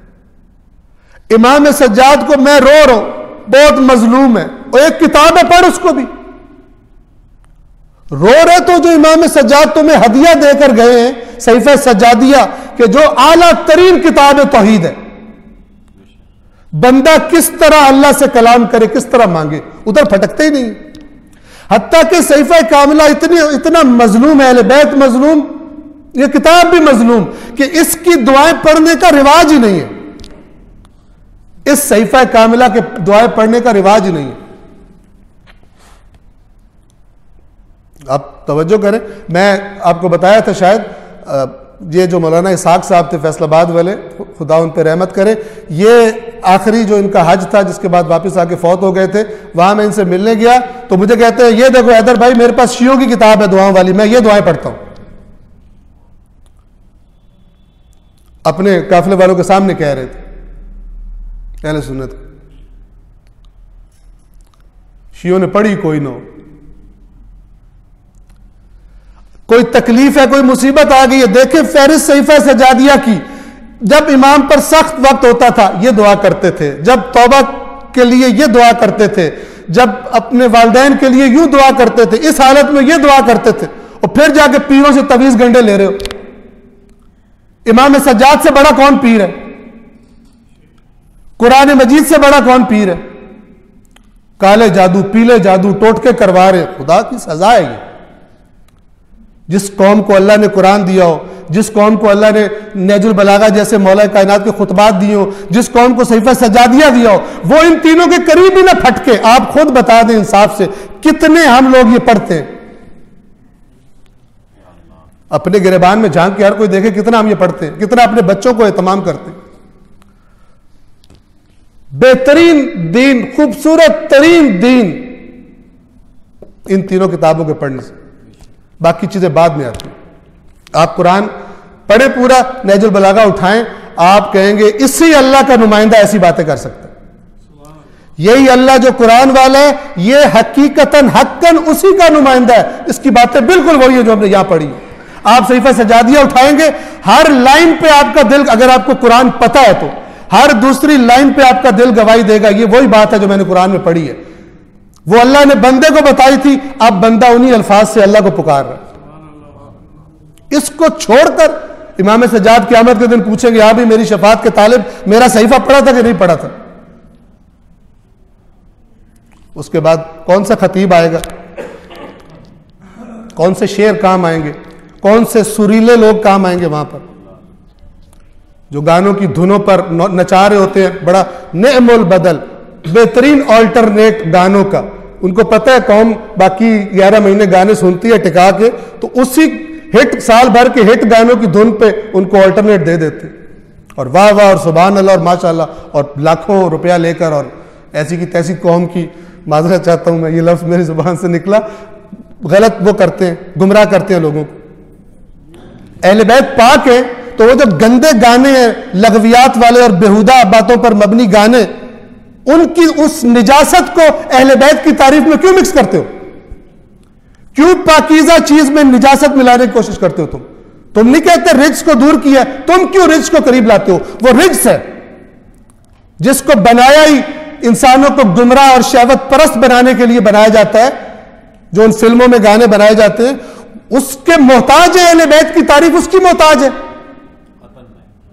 [SPEAKER 2] इमाम सज्जाद को मैं रो रहा हूं, बहुत मजलूम है, और एक किताब है, पढ़ उसको भी। रो रहे तो जो इमाम सज्जाद तुम्हें हदिया देकर गए हैं, सहीफा सज्जादिया, कि जो आला तरीन किताब तौहीद है। बंदा किस तरह अल्लाह से कलाम करे, किस तरह मांगे, उधर फटकते ही नहीं। हत्ता कि सहीफा कामिला इतनी इतना मजलूम है, अहले बैत मजलूम, ये किताब भी मजलूम, कि इसकी दुआएं पढ़ने का रिवाज ही नहीं है। इस सहीफा कामिला के दुआएं पढ़ने का रिवाज ही नहीं है। आप तवज्जो करें, मैं आपको बताया था शायद, ये जो मौलाना इसाक साहब थे फैसलाबाद वाले, खुदा उन पर रहमत करे, ये आखिरी जो इनका हज था जिसके बाद वापस आके फौत हो गए थे, वहां मैं इनसे मिलने गया तो मुझे कहते हैं, ये देखो हैदर भाई, मेरे पास शियों की किताब है दुआओं वाली, मैं ये दुआएं पढ़ता हूं। अपने काफिले वालों के सामने कह रहे थे, अहले सुन्नत, शियों ने पढ़ी कोई ना हो, कोई तकलीफ है, कोई मुसीबत आ गई है। देखें फहरिस्त सहीफा सजादिया की, जब इमाम पर सख्त वक्त होता था ये दुआ करते थे, जब तौबा के लिए ये दुआ करते थे, जब अपने वालिदैन के लिए यूं दुआ करते थे, इस हालत में ये दुआ करते थे, और फिर जाके पीरों से तवीज गंडे ले रहे हो। इमाम सज्जाद से बड़ा कौन पीर है? कुरान मजीद से बड़ा कौन पीर है? काले जादू, पीले जादू, टोटके करवा रहे, खुदा की सजा है ये। जिस कौम को अल्लाह ने कुरान दिया हो, जिस कौम को अल्लाह ने नहजुल बलागा जैसे मौला कायनात के खुतबात दिए हो, जिस कौम को सहीफा सजादिया दिया हो, वो इन तीनों के करीब ही ना फटके। आप खुद बता दें इंसाफ से, कितने हम लोग ये पढ़ते हैं? अपने गिरबान में झांक के हर कोई देखे कितना हम ये पढ़ते हैं, कितना अपने बच्चों को एहतमाम करते हैं। बेहतरीन दीन, खूबसूरत तरीन दीन इन तीनों किताबों के पढ़ने से, बाकी चीजें बाद में आती। आप कुरान पढ़े पूरा, नहजुल बलागा उठाएं, आप कहेंगे इसी अल्लाह का नुमाइंदा ऐसी बातें कर सकता है। यही अल्लाह जो कुरान वाला है, ये हकीकतन हक्कन उसी का नुमाइंदा है। इसकी बातें बिल्कुल वही है जो हमने यहां पढ़ी। आप सहीफा सजादिया उठाएंगे, हर लाइन पे आपका दिल, अगर आपको कुरान पता है तो हर दूसरी लाइन पे आपका दिल गवाही देगा, ये वही बात है जो मैंने कुरान में पढ़ी है। वो अल्लाह ने बंदे को बताई थी, अब बंदा उन्हीं अल्फाज से अल्लाह को पुकार रहा है। इसको छोड़कर इमाम सज्जाद क़यामत के दिन पूछेंगे, आप भी मेरी शफाअत के तालिब, मेरा सहीफा पढ़ा था कि नहीं पढ़ा था? उसके बाद कौन सा खतीब आएगा, कौन से शेर काम आएंगे, कौन से सुरीले लोग काम आएंगे वहां पर, जो गानों की धुनों पर नचा रहे होते हैं, बड़ा नेमुल बदल, बेहतरीन ऑल्टरनेट गानों का। उनको पता है कौम बाकी ग्यारह महीने गाने सुनती है टिका के, तो उसी हिट, साल भर के हिट गानों की धुन पे उनको ऑल्टरनेट दे देते, और वाह वाह और सुभान अल्लाह और माशाअल्लाह, और लाखों रुपया लेकर, और ऐसी की तैसी कौम की, माजरत चाहता हूं मैं, ये लफ्ज मेरी जुबान से निकला, गलत वो करते हैं, गुमराह करते हैं लोगों को। अहले बैत पाक है तो वो जो गंदे गाने हैं, लगवियात वाले और बेहुदा बातों पर मबनी गाने, उनकी उस निजासत को अहले बैत की तारीफ में क्यों मिक्स करते हो? क्यों पाकीज़ा चीज में निजासत मिलाने की कोशिश करते हो? तुम तुम नहीं कहते रिज्क को दूर किया, तुम क्यों रिज्क को करीब लाते हो? वो रिज्क है जिसको बनाया ही इंसानों को गुमराह और शहवत परस्त बनाने के लिए बनाया जाता है। जो उन फिल्मों में गाने बनाए जाते हैं, उसके मोहताज है अहले बैत की तारीफ, उसकी मोहताज है।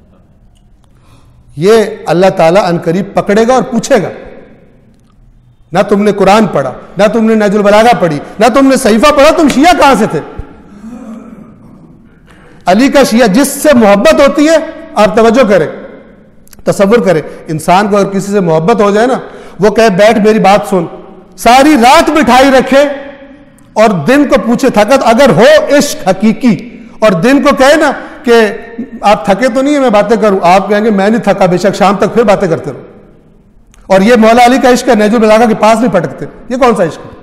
[SPEAKER 2] ये अल्लाह ताला अनकरीब पकड़ेगा और पूछेगा।
[SPEAKER 3] ना तुमने कुरान पढ़ा, ना तुमने नहजुल बलागा पढ़ी, ना तुमने सहीफा पढ़ा, तुम शिया कहां से थे? अली का शिया, जिससे मोहब्बत होती है, आप तवज्जो करें, तसव्वुर करें, इंसान को अगर किसी से मोहब्बत हो जाए ना, वो कहे बैठ मेरी बात सुन, सारी रात बिठाई रखे और दिन को पूछे थकत, अगर हो इश्क हकीकी, और दिन को कहे ना कि आप थके तो नहीं है मैं बातें करूं, आप कहेंगे मैं नहीं थका, बेशक शाम तक फिर बातें करते रहो। और ये मौला अली का इश्क है, नहजुल बलागा के पास नहीं पटकते, ये कौन सा इश्क है?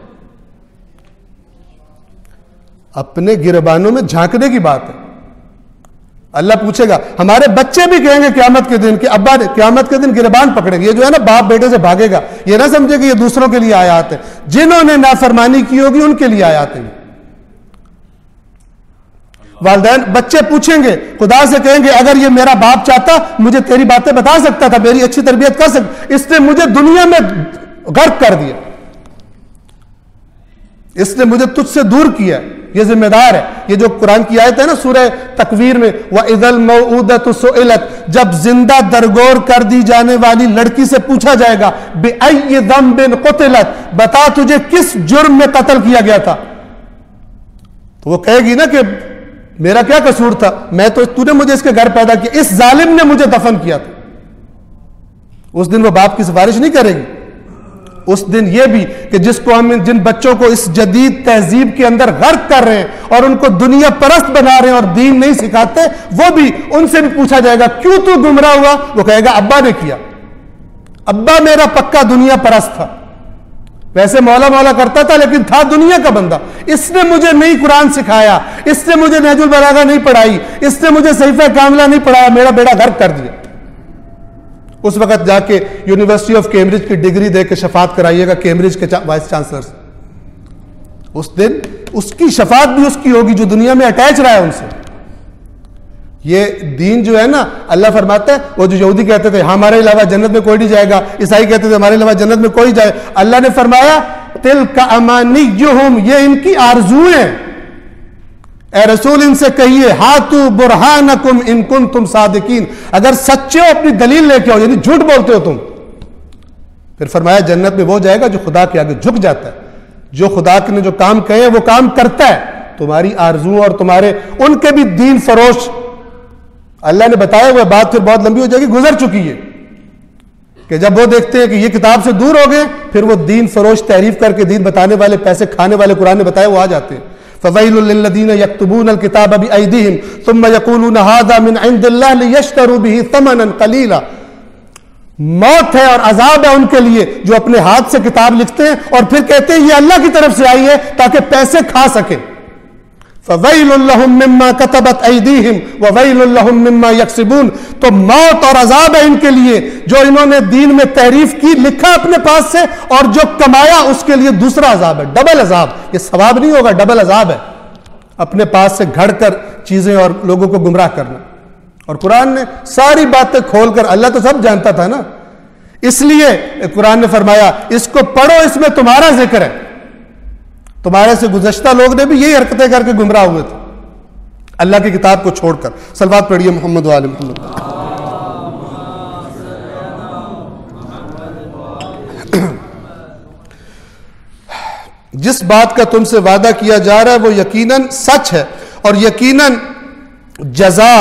[SPEAKER 3] अपने गिरबानों में झांकने की बात है। अल्लाह पूछेगा, हमारे बच्चे भी कहेंगे क्यामत के दिन कि अब्बा ने क्यामत के दिन गिरबान पकड़ेंगे। ये जो है ना बाप बेटे से भागेगा, ये ना समझे कि ये दूसरों के लिए आयात है, जिन्होंने नाफरमानी की होगी उनके लिए आयात है। वालिदैन बच्चे पूछेंगे, खुदा से कहेंगे अगर ये मेरा बाप चाहता मुझे तेरी बातें बता सकता था, मेरी अच्छी तरबियत कर सकता, इसने मुझे दुनिया में गर्क कर दिया, इसने मुझे तुझसे दूर किया, ये जिम्मेदार है। ये जो कुरान की आयत है ना सूरह तकवीर में, व इज़ल मौऊदतु सुइलत, जब जिंदा दरगोर कर दी जाने वाली लड़की से पूछा जाएगा बिअय्यि ज़ंबिन क़ुतिलत, बता तुझे किस जुर्म में कत्ल किया गया था, तो वो कहेगी ना कि मेरा क्या कसूर था, मैं तो, तूने मुझे इसके घर पैदा किया, इस जालिम ने मुझे दफन किया था। उस दिन वो बाप की सिफारिश नहीं करेगी। उस दिन ये भी कि जिसको हम जिन बच्चों को इस जदीद तहजीब के अंदर गर्क कर रहे हैं और उनको दुनिया परस्त बना रहे हैं और दीन नहीं सिखाते, वो भी, उनसे भी पूछा जाएगा क्यों तू गुमराह हुआ, वो कहेगा अब्बा ने किया, अब्बा मेरा पक्का दुनिया परस्त था, वैसे मौला मौला करता था लेकिन था दुनिया का बंदा, इसने मुझे नहीं कुरान सिखाया, इसने मुझे नहजुल बलागा नहीं पढ़ाई, इसने मुझे सहीफा कामिला नहीं पढ़ाया, मेरा बेड़ा गर्क कर दिया। उस वक्त जाके यूनिवर्सिटी ऑफ कैम्ब्रिज की डिग्री देकर शफात कराइएगा कैम्ब्रिज के वाइस चांसलर से, उस दिन उसकी शफात भी उसकी होगी जो दुनिया में अटैच रहा है उनसे। ये दीन जो है ना, अल्लाह फरमाता है, वो जो यहूदी कहते थे हमारे अलावा जन्नत में कोई नहीं जाएगा, ईसाई कहते थे हमारे अलावा जन्नत में कोई जाए, अल्लाह ने फरमाया तिल का अमानियुहुम, ये इनकी आरज़ूएं हैं, ए रसूल इनसे कहिए हातु बुरहानकुम इन कुंतुम सादिकीन, अगर सच्चे हो अपनी दलील लेके आओ, यानी झूठ बोलते हो तुम। फिर फरमाया जन्नत में वो जाएगा जो खुदा के आगे झुक जाता है, जो खुदा ने जो काम कहे वो काम करता है। तुम्हारी आरज़ू और तुम्हारे उनके भी दीन फरोश, अल्लाह ने बताया हुआ बात फिर बहुत लंबी हो जाएगी, गुजर चुकी है, कि जब वो देखते हैं कि ये किताब से दूर हो गए, फिर वो दीन फरोश तहरीफ करके दीन बताने वाले, पैसे खाने वाले, कुरान ने बताया वो आ जाते हैं। फ़वैलुल लिल्लज़ीना यक्तुबूनल किताब बिअयदीहिम सुम्मा यक़ूलूना हाज़ा मिन इंदिल्लाह लियश्तरू बिही थमनन क़लीला, मौत है और अजाब है उनके लिए जो अपने हाथ से किताब लिखते हैं और फिर कहते हैं ये अल्लाह की तरफ से आई है ताकि पैसे खा सके। फ़वैलुल लहुम मिम्मा कतबत अयदीहिम व वैलुल लहुम मिम्मा यक्सिबून, तो मौत और अजाब है इनके लिए जो इन्होंने दीन में तहरीफ की, लिखा अपने पास से, और जो कमाया उसके लिए दूसरा अजाब है, डबल अजाब। ये सवाब नहीं होगा, डबल अजाब है, अपने पास से घड़ कर चीजें और लोगों को गुमराह करना। और कुरान ने सारी बातें खोलकर, अल्लाह तो सब जानता था ना, इसलिए कुरान ने फरमाया इसको पढ़ो, इसमें तुम्हारा जिक्र है, तुम्हारे से गुज़श्ता लोग ने भी यही हरकतें करके गुमराह हुए थे अल्लाह की किताब को छोड़कर। सलवात पढ़िए मोहम्मद व आले मोहम्मद। जिस बात का तुमसे वादा किया जा रहा है वो यकीनन सच है और यकीनन जजा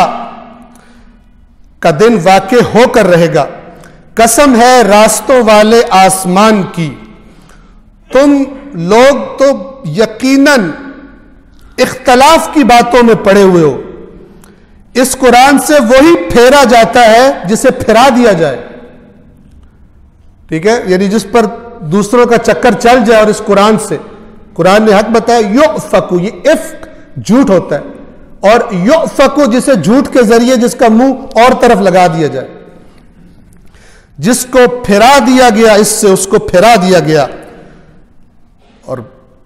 [SPEAKER 3] का दिन वाक़े होकर रहेगा। कसम है रास्तों वाले आसमान की, तुम लोग तो यकीनन इख्तलाफ की बातों में पड़े हुए हो। इस कुरान से वही फेरा जाता है जिसे फिरा दिया जाए, ठीक है, यानी जिस पर दूसरों का चक्कर चल जाए। और इस कुरान से, कुरान ने हक बताया, युफ़कु, ये इफ्क झूठ होता है, और युफ़कु जिसे झूठ के जरिए जिसका मुंह और तरफ लगा दिया जाए, जिसको फिरा दिया गया, इससे उसको फिरा दिया गया। और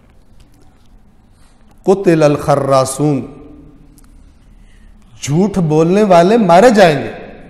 [SPEAKER 3] कुतिल अल खर्रासून, झूठ बोलने वाले मारे जाएंगे।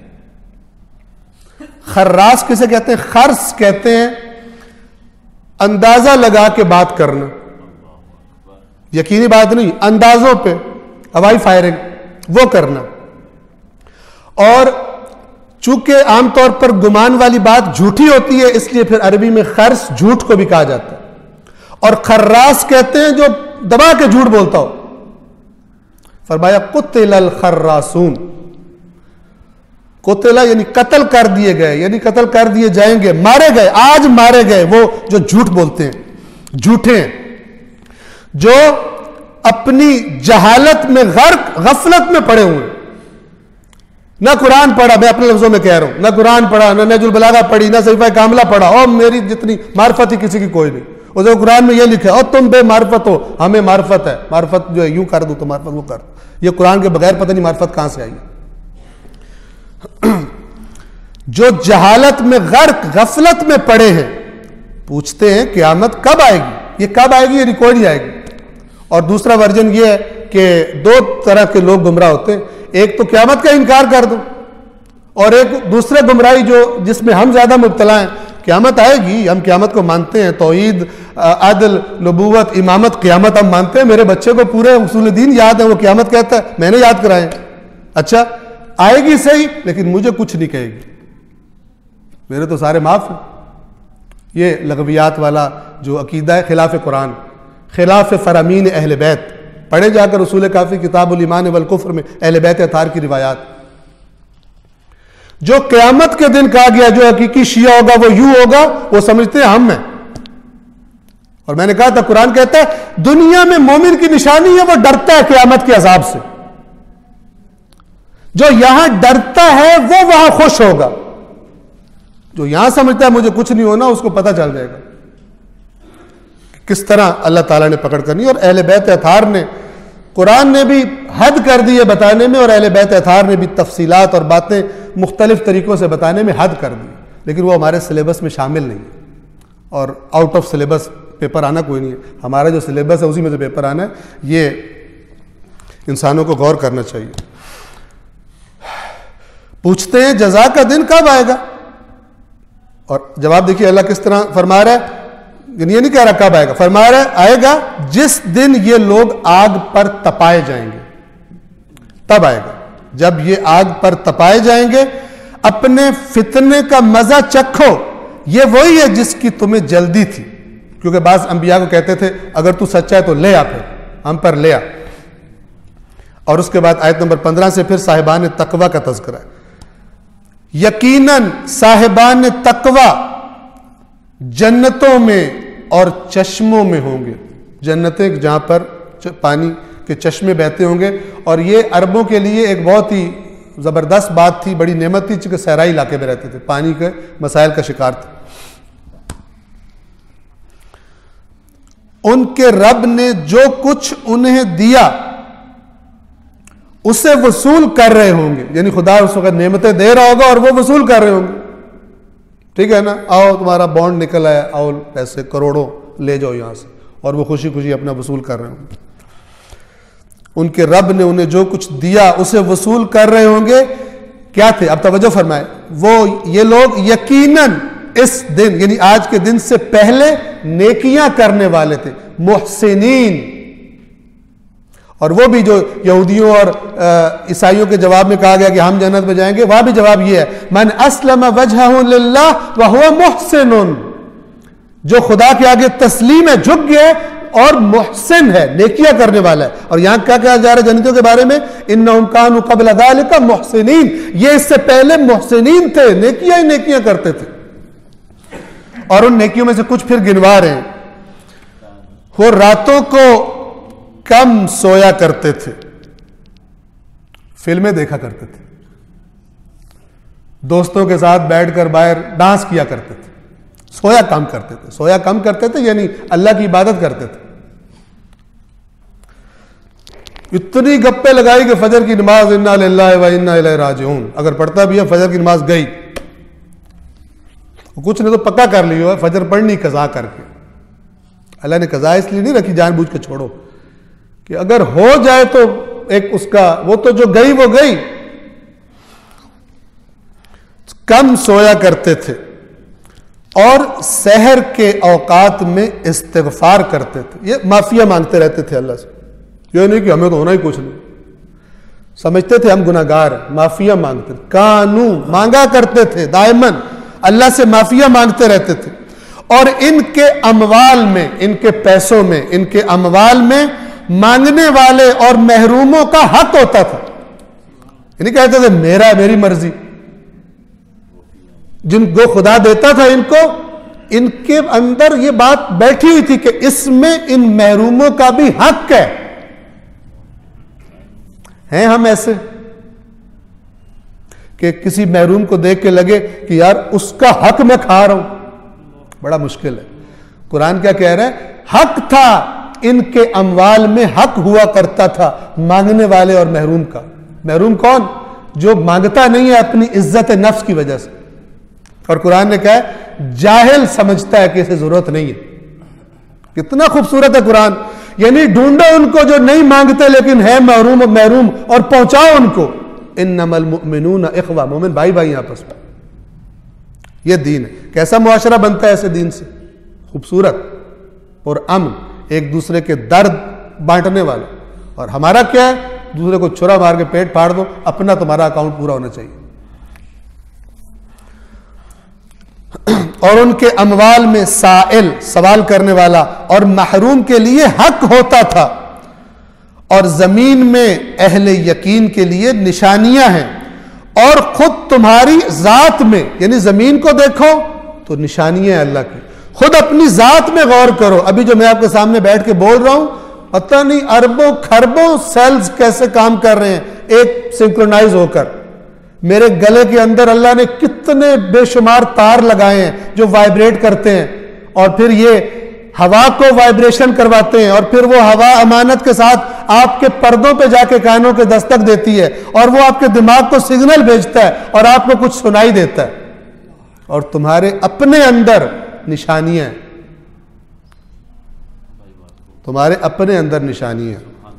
[SPEAKER 3] खर्रास किसे कहते हैं? खर्स कहते हैं अंदाजा लगा के बात करना, यकीनी बात नहीं, अंदाजों पे हवाई फायरिंग वो करना। और चूंकि आमतौर पर गुमान वाली बात झूठी होती है, इसलिए फिर अरबी में खर्स झूठ को भी कहा जाता है, और खर्रास कहते हैं जो दबा के झूठ बोलता हो। फरमाया कुतिल खर्रासून, कुतिला यानी कत्ल कर दिए गए, यानी कत्ल कर दिए जाएंगे, मारे गए, आज मारे गए वो जो झूठ बोलते हैं, झूठे हैं, जो अपनी जहालत में गर्क गफलत में पड़े हुए, ना कुरान पढ़ा, मैं अपने लफ्जों में कह रहा हूं, ना कुरान पढ़ा, ना नजुल बलागा पढ़ी, ना सहीफा कामला पढ़ा, और मेरी जितनी मार्फत ही किसी की कोई नहीं। उधर कुरान में यह लिखा है और तुम बेमार्फत हो, हमें मार्फत है, मार्फत जो है यूं कर दो तो मार्फत वो कर, ये कुरान के बगैर पता नहीं मार्फत कहां से आई। जो जहालत में गर्क गफलत में पड़े हैं, पूछते हैं क़यामत कब आएगी, ये कब आएगी, ये रिकॉर्ड नहीं आएगी। और दूसरा वर्जन ये है कि दो तरह के लोग गुमराह होते हैं, एक तो क़यामत का इनकार कर दो, और एक दूसरे गुमराही जो जिसमें हम ज्यादा मुब्तला हैं, क़यामत आएगी, हम क़यामत को मानते हैं, तौहीद, अदल, नबूवत, इमामत, क़यामत हम मानते हैं, मेरे बच्चे को पूरे उसूल दीन याद है, वो क़यामत कहता है, मैंने याद कराए। अच्छा आएगी सही, लेकिन मुझे कुछ नहीं कहेगी, मेरे तो सारे माफ हैं। ये लगवियात वाला जो अकीदा है, खिलाफ कुरान, खिलाफ फरामीन अहले बैत, पढ़े जाकर उसूल काफी किताबुल ईमान वल कुफ्र में अहले बैत अतार की रिवायात। जो क़यामत के दिन कहा गया जो हकीकी शिया होगा वो यूं होगा, वो समझते हैं हम हैं। और मैंने कहा था कुरान कहता है दुनिया में मोमिन की निशानी है वो डरता है क़यामत के अजाब से, जो यहां डरता है वो वहां खुश होगा, जो यहां समझता है मुझे कुछ नहीं होना, उसको पता चल जाएगा किस तरह अल्लाह ताला ने पकड़ करनी। और अहले बैत अतार ने, कुरान ने भी हद कर दी है बताने में, और अहले बैत अतार ने भी तफसीलात और बातें मुख्तलिफ तरीकों से बताने में हद कर दी, लेकिन वो हमारे सिलेबस में शामिल नहीं है, और आउट ऑफ सिलेबस पेपर आना कोई नहीं है। हमारा जो सिलेबस है उसी में से पेपर आना है, ये इंसानों को गौर करना चाहिए। पूछते हैं जज़ा का दिन कब आएगा, और जवाब देखिए अल्लाह किस तरह फरमा रहा है, ये नहीं कह रहा कब आएगा, फरमा रहा है आएगा जिस दिन ये लोग आग पर तपाए जाएंगे, तब आएगा जब ये आग पर तपाए जाएंगे। अपने फितने का मजा चखो, ये वही है जिसकी तुम्हें जल्दी थी, क्योंकि बास अंबिया को कहते थे अगर तू सच्चा है तो ले आ, फिर हम पर ले आ। और उसके बाद आयत नंबर पंद्रह से फिर साहिबान तकवा का तज़किरा है। यकीनन साहिबान तकवा जन्नतों में और चश्मों में होंगे, जन्नतें जहां पर पानी के चश्मे बहते होंगे। और ये अरबों के लिए एक बहुत ही जबरदस्त बात थी, बड़ी नेमत थी, चूंकि सहराई इलाके में रहते थे, पानी के मसाइल का शिकार थे। उनके रब ने जो कुछ उन्हें दिया उसे वसूल कर रहे होंगे, यानी खुदा उस वक्त नेमतें दे रहा होगा और वो वसूल कर रहे होंगे। ठीक है ना, आओ तुम्हारा बॉन्ड निकल आया, आओ पैसे करोड़ों ले जाओ यहां से, और वो खुशी खुशी अपना वसूल कर रहे होंगे। उनके रब ने उन्हें जो कुछ दिया उसे वसूल कर रहे होंगे। क्या थे, अब तवज्जो फरमाए, वो ये लोग यकीनन इस दिन यानी आज के दिन से पहले नेकियां करने वाले थे, मुहसिनीन। और वो भी जो यहूदियों और ईसाइयों के जवाब में कहा गया कि हम जन्नत में जाएंगे, वहां भी जवाब ये है मन अस्लम वजहहु लिल्लाह व हुवा मुहसिनुन, जो खुदा के आगे तस्लीम है, झुक गया और मुहसिन है, नेकियां करने वाला है। और यहां क्या कहा जा रहा है जन्नतियों के बारे में, इन्नहुम कानू क़ब्ल ज़ालिका मुहसिनीन, ये इससे पहले मुहसिनीन थे, नेकियां ही नेकियां करते थे। और उन नेकियों में से कुछ फिर गिनवा रहे हैं, वो रातों को कम सोया करते थे, फिल्में देखा करते थे, दोस्तों के साथ बैठकर बाहर डांस किया करते थे, सोया कम करते थे। सोया कम करते थे यानी अल्लाह की इबादत करते थे। इतनी गप्पे लगाई कि फजर की नमाज इन्ना लिल्लाहि व इन्ना इलैहि राजिऊन अगर पढ़ता भी है, फजर की नमाज गई, कुछ ने तो पक्का कर लिया है फजर पढ़नी कज़ा करके। अल्लाह ने कज़ा इसलिए नहीं रखी जानबूझ के छोड़ो कि अगर हो जाए तो एक उसका, वो तो जो गई वो गई। कम सोया करते थे और सहर के औकात में इस्तिग़फ़ार करते थे। ये माफिया मांगते रहते थे अल्लाह से, ये नहीं कि हमें तो होना ही कुछ नहीं, समझते थे हम गुनाहगार, माफिया मांगते थे, कानू मांगा करते थे, दायमन अल्लाह से माफिया मांगते रहते थे। और इनके अमवाल में, इनके पैसों में, इनके अमवाल में मांगने वाले और महरूमों का हक होता था। यानी कहते थे मेरा, मेरी मर्जी। जिनको खुदा देता था इनको, इनके अंदर ये बात बैठी हुई थी कि इसमें इन महरूमों का भी हक है। हैं हम ऐसे कि किसी महरूम को देख के लगे कि यार उसका हक मैं खा रहा हूं? बड़ा मुश्किल है। कुरान क्या कह रहा है? हक था, इनके अमवाल में हक हुआ करता था मांगने वाले और महरूम का। महरूम कौन? जो मांगता नहीं है अपनी इज्जत नफ्स की वजह से। और कुरान ने कहा है जाहिल समझता है कि इसे जरूरत नहीं है। कितना खूबसूरत है कुरान। यानी ढूंढो उनको जो नहीं मांगते लेकिन है महरूम और महरूम, और पहुंचाओ उनको। इन्नमल मुमिनून इख्वा, मोमिन भाई भाई आपस में। यह दीन है। कैसा मुआशरा बनता है ऐसे दीन से? खूबसूरत और अमन, एक दूसरे के दर्द बांटने वाला। और हमारा क्या है? दूसरे को छुरा मार के पेट फाड़ दो, अपना तुम्हारा अकाउंट पूरा होना चाहिए। और उनके अमवाल में साइल, सवाल करने वाला, और महरूम के लिए हक होता था। और जमीन में अहले यकीन के लिए निशानियां हैं। और खुद तुम्हारी जात में, यानी जमीन को देखो तो निशानियां अल्लाह की। खुद अपनी जात में गौर करो। अभी जो मैं आपके सामने बैठ के बोल रहा हूं, पता नहीं अरबों खरबों सेल्स कैसे काम कर रहे हैं एक सिंक्रोनाइज होकर। मेरे गले के अंदर अल्लाह ने कितने बेशुमार तार लगाए हैं जो वाइब्रेट करते हैं, और फिर ये हवा को वाइब्रेशन करवाते हैं, और फिर वो हवा अमानत के साथ आपके पर्दों पे जाके कानों के दस्तक देती है, और वो आपके दिमाग को सिग्नल भेजता है और आपको कुछ सुनाई देता है। और तुम्हारे अपने अंदर निशानियां, तुम्हारे अपने अंदर निशानियां।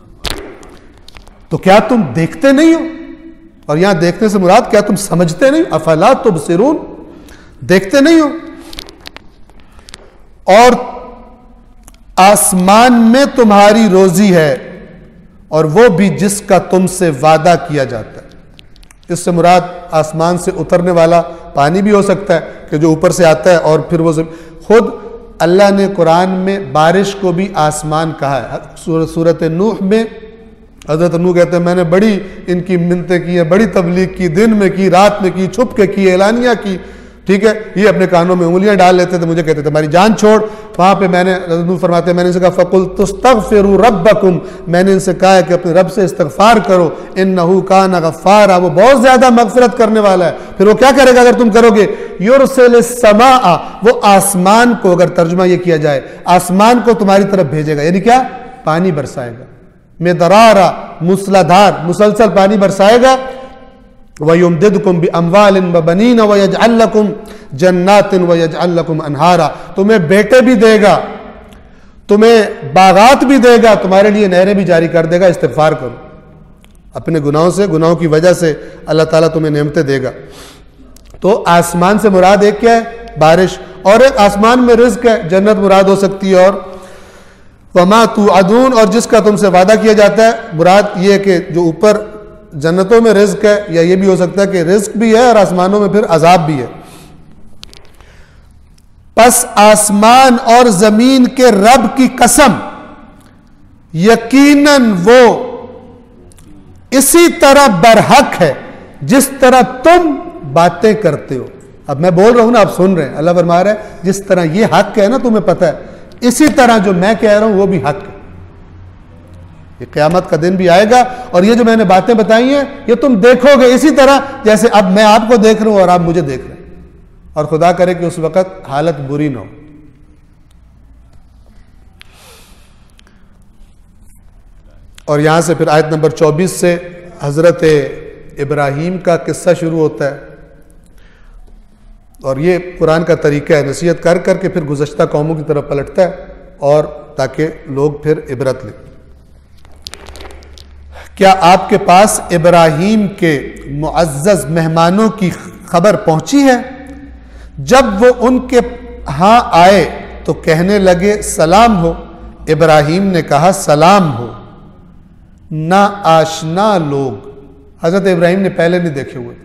[SPEAKER 3] तो क्या तुम देखते नहीं हो? और यहां देखने से मुराद क्या तुम समझते नहीं? अफला तुबसिरून, देखते नहीं हो? और आसमान में तुम्हारी रोजी है, और वो भी जिसका तुमसे वादा किया जाता है। इससे मुराद आसमान से उतरने वाला पानी भी हो सकता है कि जो ऊपर से आता है, और फिर वो खुद अल्लाह ने कुरान में बारिश को भी आसमान कहा है। सूरत सूरत नूह में हजरत नूह कहते हैं मैंने बड़ी इनकी मिन्नतें की है, बड़ी तबलीग की, दिन में की, रात में की, छुप के की, एलानिया की। ठीक है, ये अपने कानों में उंगलियां डाल लेते थे, मुझे कहते थे हमारी जान छोड़। वहां पे मैंने रसूल फरमाते हैं मैंने इनसे कहा फकुल तुस्तगफिरू रब्बकुम, मैंने इनसे कहा है कि अपने रब से इस्तगफार करो, इन्नहु काना गफ्फारा, वो बहुत ज्यादा मगफिरत करने वाला है। फिर वो क्या करेगा अगर तुम करोगे? युरसिलिस समाअ, वो आसमान को, अगर तर्जुमा ये किया जाए, आसमान को तुम्हारी तरफ भेजेगा, यानी क्या? पानी बरसाएगा। मिदरारा, मूसलाधार, मुसलसल पानी बरसाएगा। वयुमदिदकुम बिअमवालिन व बनीन व यजअल लकुम जन्नातिन व यजअल लकुम अनहारा, तुम्हें बेटे भी देगा, तुम्हें बागात भी देगा, तुम्हारे लिए नहरें भी जारी कर देगा। इस्तिगफार करो अपने गुनाहों से, गुनाहों की वजह से अल्लाह ताला तुम्हें नेमतें देगा। तो आसमान से मुराद एक क्या है? बारिश। और एक आसमान में रिज्क है, जन्नत मुराद हो सकती है। और वमा तुअदून, और जिसका तुमसे वादा किया जाता है, मुराद ये है कि जो ऊपर जन्नतों में रिज्क है, या ये भी हो सकता है कि रिज्क भी है और आसमानों में फिर अजाब भी है। बस आसमान और जमीन के रब की कसम, यकीनन वो इसी तरह बरहक है जिस तरह तुम बातें करते हो। अब मैं बोल रहा हूं ना, आप सुन रहे हैं, अल्लाह फरमा रहा है जिस तरह ये हक है ना, तुम्हें पता है, इसी तरह जो मैं कह रहा हूं वो भी हक है। ये क़यामत का दिन भी आएगा, और ये जो मैंने बातें बताई हैं ये तुम देखोगे इसी तरह जैसे अब मैं आपको देख रहा हूं और आप मुझे देख रहे हैं। और खुदा करे कि उस वक्त हालत बुरी ना हो। और यहां से फिर आयत नंबर चौबीस से हजरत इब्राहीम का किस्सा शुरू होता है। और ये कुरान का तरीका है, नसीहत कर करके फिर गुज़श्ता कौमों की तरफ पलटता है, और ताकि लोग फिर इबरत लें। क्या आपके पास इब्राहीम के मुअज़्ज़ज़ मेहमानों की खबर पहुंची है? जब वो उनके हां आए तो कहने लगे सलाम हो। इब्राहीम ने कहा सलाम हो। ना आशना लोग हजरत इब्राहिम ने पहले नहीं देखे हुए।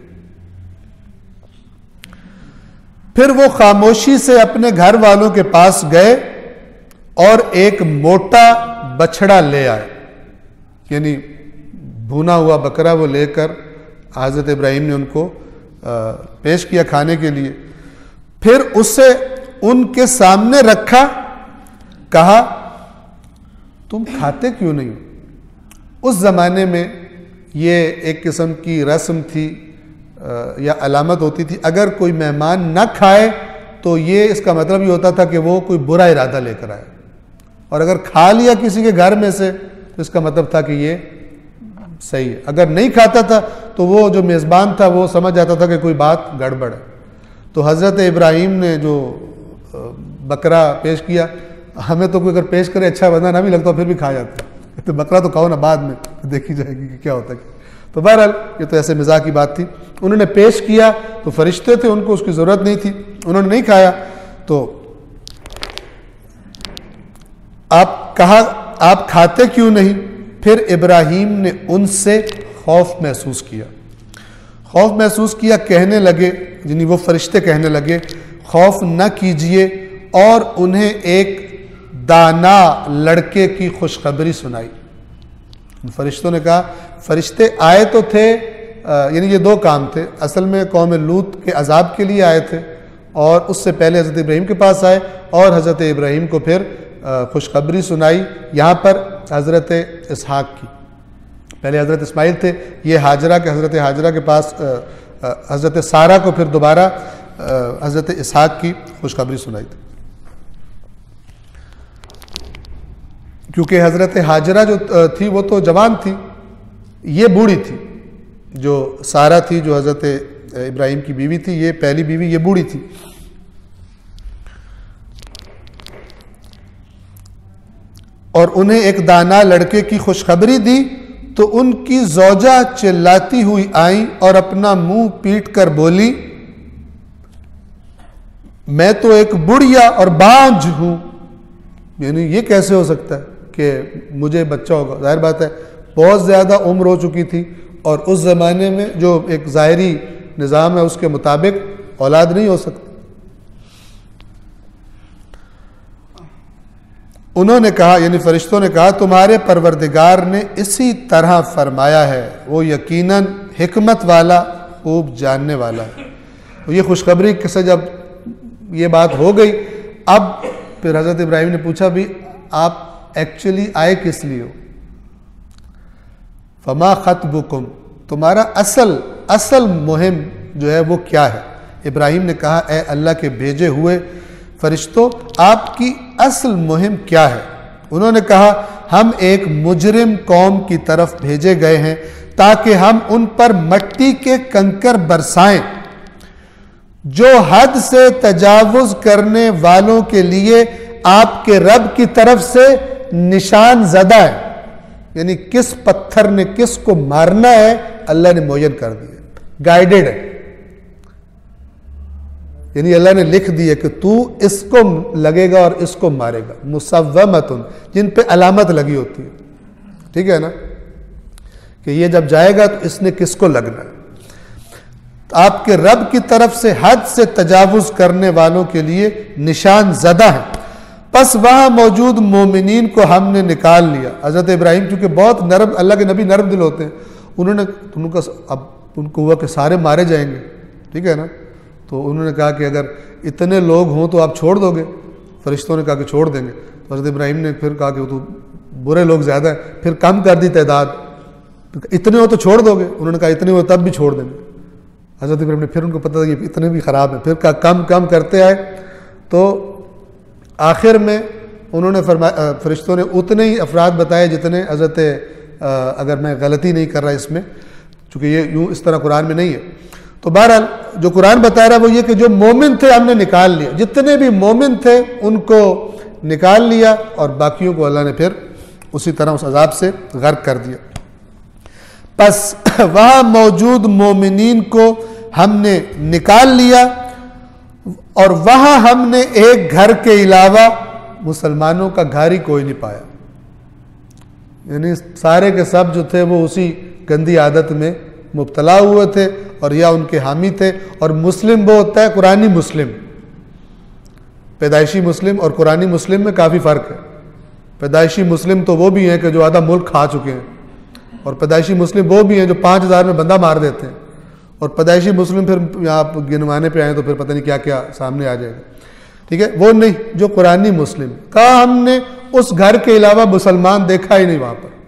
[SPEAKER 3] फिर वो खामोशी से अपने घर वालों के पास गए और एक मोटा बछड़ा ले आए, यानी भुना हुआ बकरा वो लेकर हजरत इब्राहिम ने उनको पेश किया खाने के लिए। फिर उसे उनके सामने रखा, कहा तुम खाते क्यों नहीं हो। उस जमाने में ये एक किस्म की रस्म थी या अलामत होती थी, अगर कोई मेहमान न खाए तो ये इसका मतलब ये होता था कि वो कोई बुरा इरादा लेकर आए, और अगर खा लिया किसी के घर में से तो इसका मतलब था कि ये सही है। अगर नहीं खाता था तो वो जो मेज़बान था वो समझ जाता था कि कोई बात गड़बड़ है। तो हज़रत इब्राहिम ने जो बकरा पेश किया, हमें तो कोई अगर पेश करे अच्छा बना ना भी लगता फिर भी खा जाता, तो बकरा तो खाओ ना, बाद में देखी जाएगी कि क्या होता है। तो बहरहाल ये तो ऐसे मजाक की बात थी। उन्होंने पेश किया तो फरिश्ते थे, उनको उसकी ज़रूरत नहीं थी, उन्होंने नहीं खाया। तो आप कहा आप खाते क्यों नहीं। फिर इब्राहीम ने उनसे खौफ महसूस किया, खौफ महसूस किया, कहने लगे, यानी वो फरिश्ते कहने लगे, खौफ न कीजिए, और उन्हें एक दाना लड़के की खुशखबरी सुनाई। फरिश्तों ने कहा, फरिश्ते आए तो थे, यानी ये दो काम थे, असल में कौम लूत के अजाब के लिए आए थे, और उससे पहले हज़रत इब्राहीम के पास आए और हज़रत इब्राहीम को फिर खुशखबरी सुनाई, यहाँ पर हज़रत इसहाक की। पहले हज़रत इस्माइल थे, ये हाजरा के हज़रत हाजरा के पास हज़रत सारा को फिर दोबारा हज़रत इसहाक की खुशखबरी सुनाई थी, क्योंकि हज़रत हाजरा जो थी वो तो जवान थी, ये बूढ़ी थी। जो सारा थी जो हज़रत इब्राहीम की बीवी थी, ये पहली बीवी, ये बूढ़ी थी। और उन्हें एक दाना लड़के की खुशखबरी दी तो उनकी ज़ौजा चिल्लाती हुई आई और अपना मुंह पीट कर बोली, मैं तो एक बुढ़िया और बांझ हूं। यानी ये कैसे हो सकता है कि मुझे बच्चा होगा। जाहिर बात है बहुत ज़्यादा उम्र हो चुकी थी, और उस ज़माने में जो एक ज़ाहिरी निज़ाम है उसके मुताबिक औलाद नहीं हो सकती। उन्होंने कहा, यानी फरिश्तों ने कहा, तुम्हारे परवरदिगार ने इसी तरह फरमाया है, वो यकीनन हिकमत वाला, खूब जानने वाला है। तो ये खुशखबरी से जब ये बात हो गई, अब फिर हज़रत इब्राहीम ने पूछा, भी आप एक्चुअली आए किस लिए हो। फमा खतबुकुम, तुम्हारा असल असल मुहिम जो है वो क्या है। इब्राहीम ने कहा, ए अल्लाह के भेजे हुए फरिश्तों, आपकी असल मुहिम क्या है। उन्होंने कहा, हम एक मुजरिम कौम की तरफ भेजे गए हैं ताकि हम उन पर मट्टी के कंकर बरसाएं जो हद से तजावुज करने वालों के लिए आपके रब की तरफ से निशान ज़दा है। यानी किस पत्थर ने किस को मारना है अल्लाह ने मुय्यन कर दिया, गाइडेड है। यानी अल्लाह ने लिख दिया कि तू इसको लगेगा और इसको मारेगा, मुसव्वमतुन, जिन पे अलामत लगी होती है, ठीक है ना, कि ये जब जाएगा तो इसने किसको लगना है। तो आपके रब की तरफ से हद से तजावुज करने वालों के लिए निशान ज़दा है। बस वहां मौजूद मोमिनीन को हमने निकाल लिया। हज़रत इब्राहीम चूंकि बहुत नरम, अल्लाह के नबी नरम दिल होते हैं, उन्होंने उनको अब उनको हुआ कि सारे मारे जाएंगे, ठीक है ना। तो उन्होंने कहा कि अगर इतने लोग हों तो आप छोड़ दोगे। फरिश्तों ने कहा कि छोड़ देंगे। तो हज़रत इब्राहीम ने फिर कहा कि वो तो बुरे लोग ज़्यादा है, फिर कम कर दी तादाद, इतने हो तो छोड़ दोगे। उन्होंने कहा इतने हो तब भी छोड़ देंगे। हज़रत इब्राहीम ने फिर उनको पता था कि इतने भी ख़राब हैं, फिर कहा कम कम करते आए। तो आखिर में उन्होंने फरमाया, फरिश्तों ने उतने ही अफराद बताए जितने हज़रत, अगर मैं गलती नहीं कर रहा इसमें, चूँकि ये यूँ इस तरह कुरान में नहीं है। तो बहरहाल जो कुरान बता रहा है वो ये कि जो मोमिन थे हमने निकाल लिया, जितने भी मोमिन थे उनको निकाल लिया, और बाकियों को अल्लाह ने फिर उसी तरह उस अजाब से गर्क कर दिया। बस वहाँ मौजूद मोमिनीन को हमने निकाल लिया, और वहाँ हमने एक घर के अलावा मुसलमानों का घर ही कोई नहीं पाया। यानी सारे के सब जो थे वो उसी गंदी आदत में मुब्तला हुए थे और या उनके हामी थे। और मुस्लिम वो होता है कुरानी मुस्लिम। पैदाइशी मुस्लिम और कुरानी मुस्लिम में काफ़ी फ़र्क है। पैदाइशी मुस्लिम तो वो भी हैं कि जो आधा मुल्क खा चुके हैं, और पैदाइशी मुस्लिम वो भी हैं जो पाँच हज़ार में बंदा मार देते हैं, और पैदाइशी मुस्लिम फिर यहाँ गिनवाने पे आए तो फिर पता नहीं क्या क्या सामने आ जाएगा। ठीक है, वो नहीं, जो कुरानी मुस्लिम। कहा हमने उस घर के अलावा मुसलमान देखा ही नहीं वहाँ पर।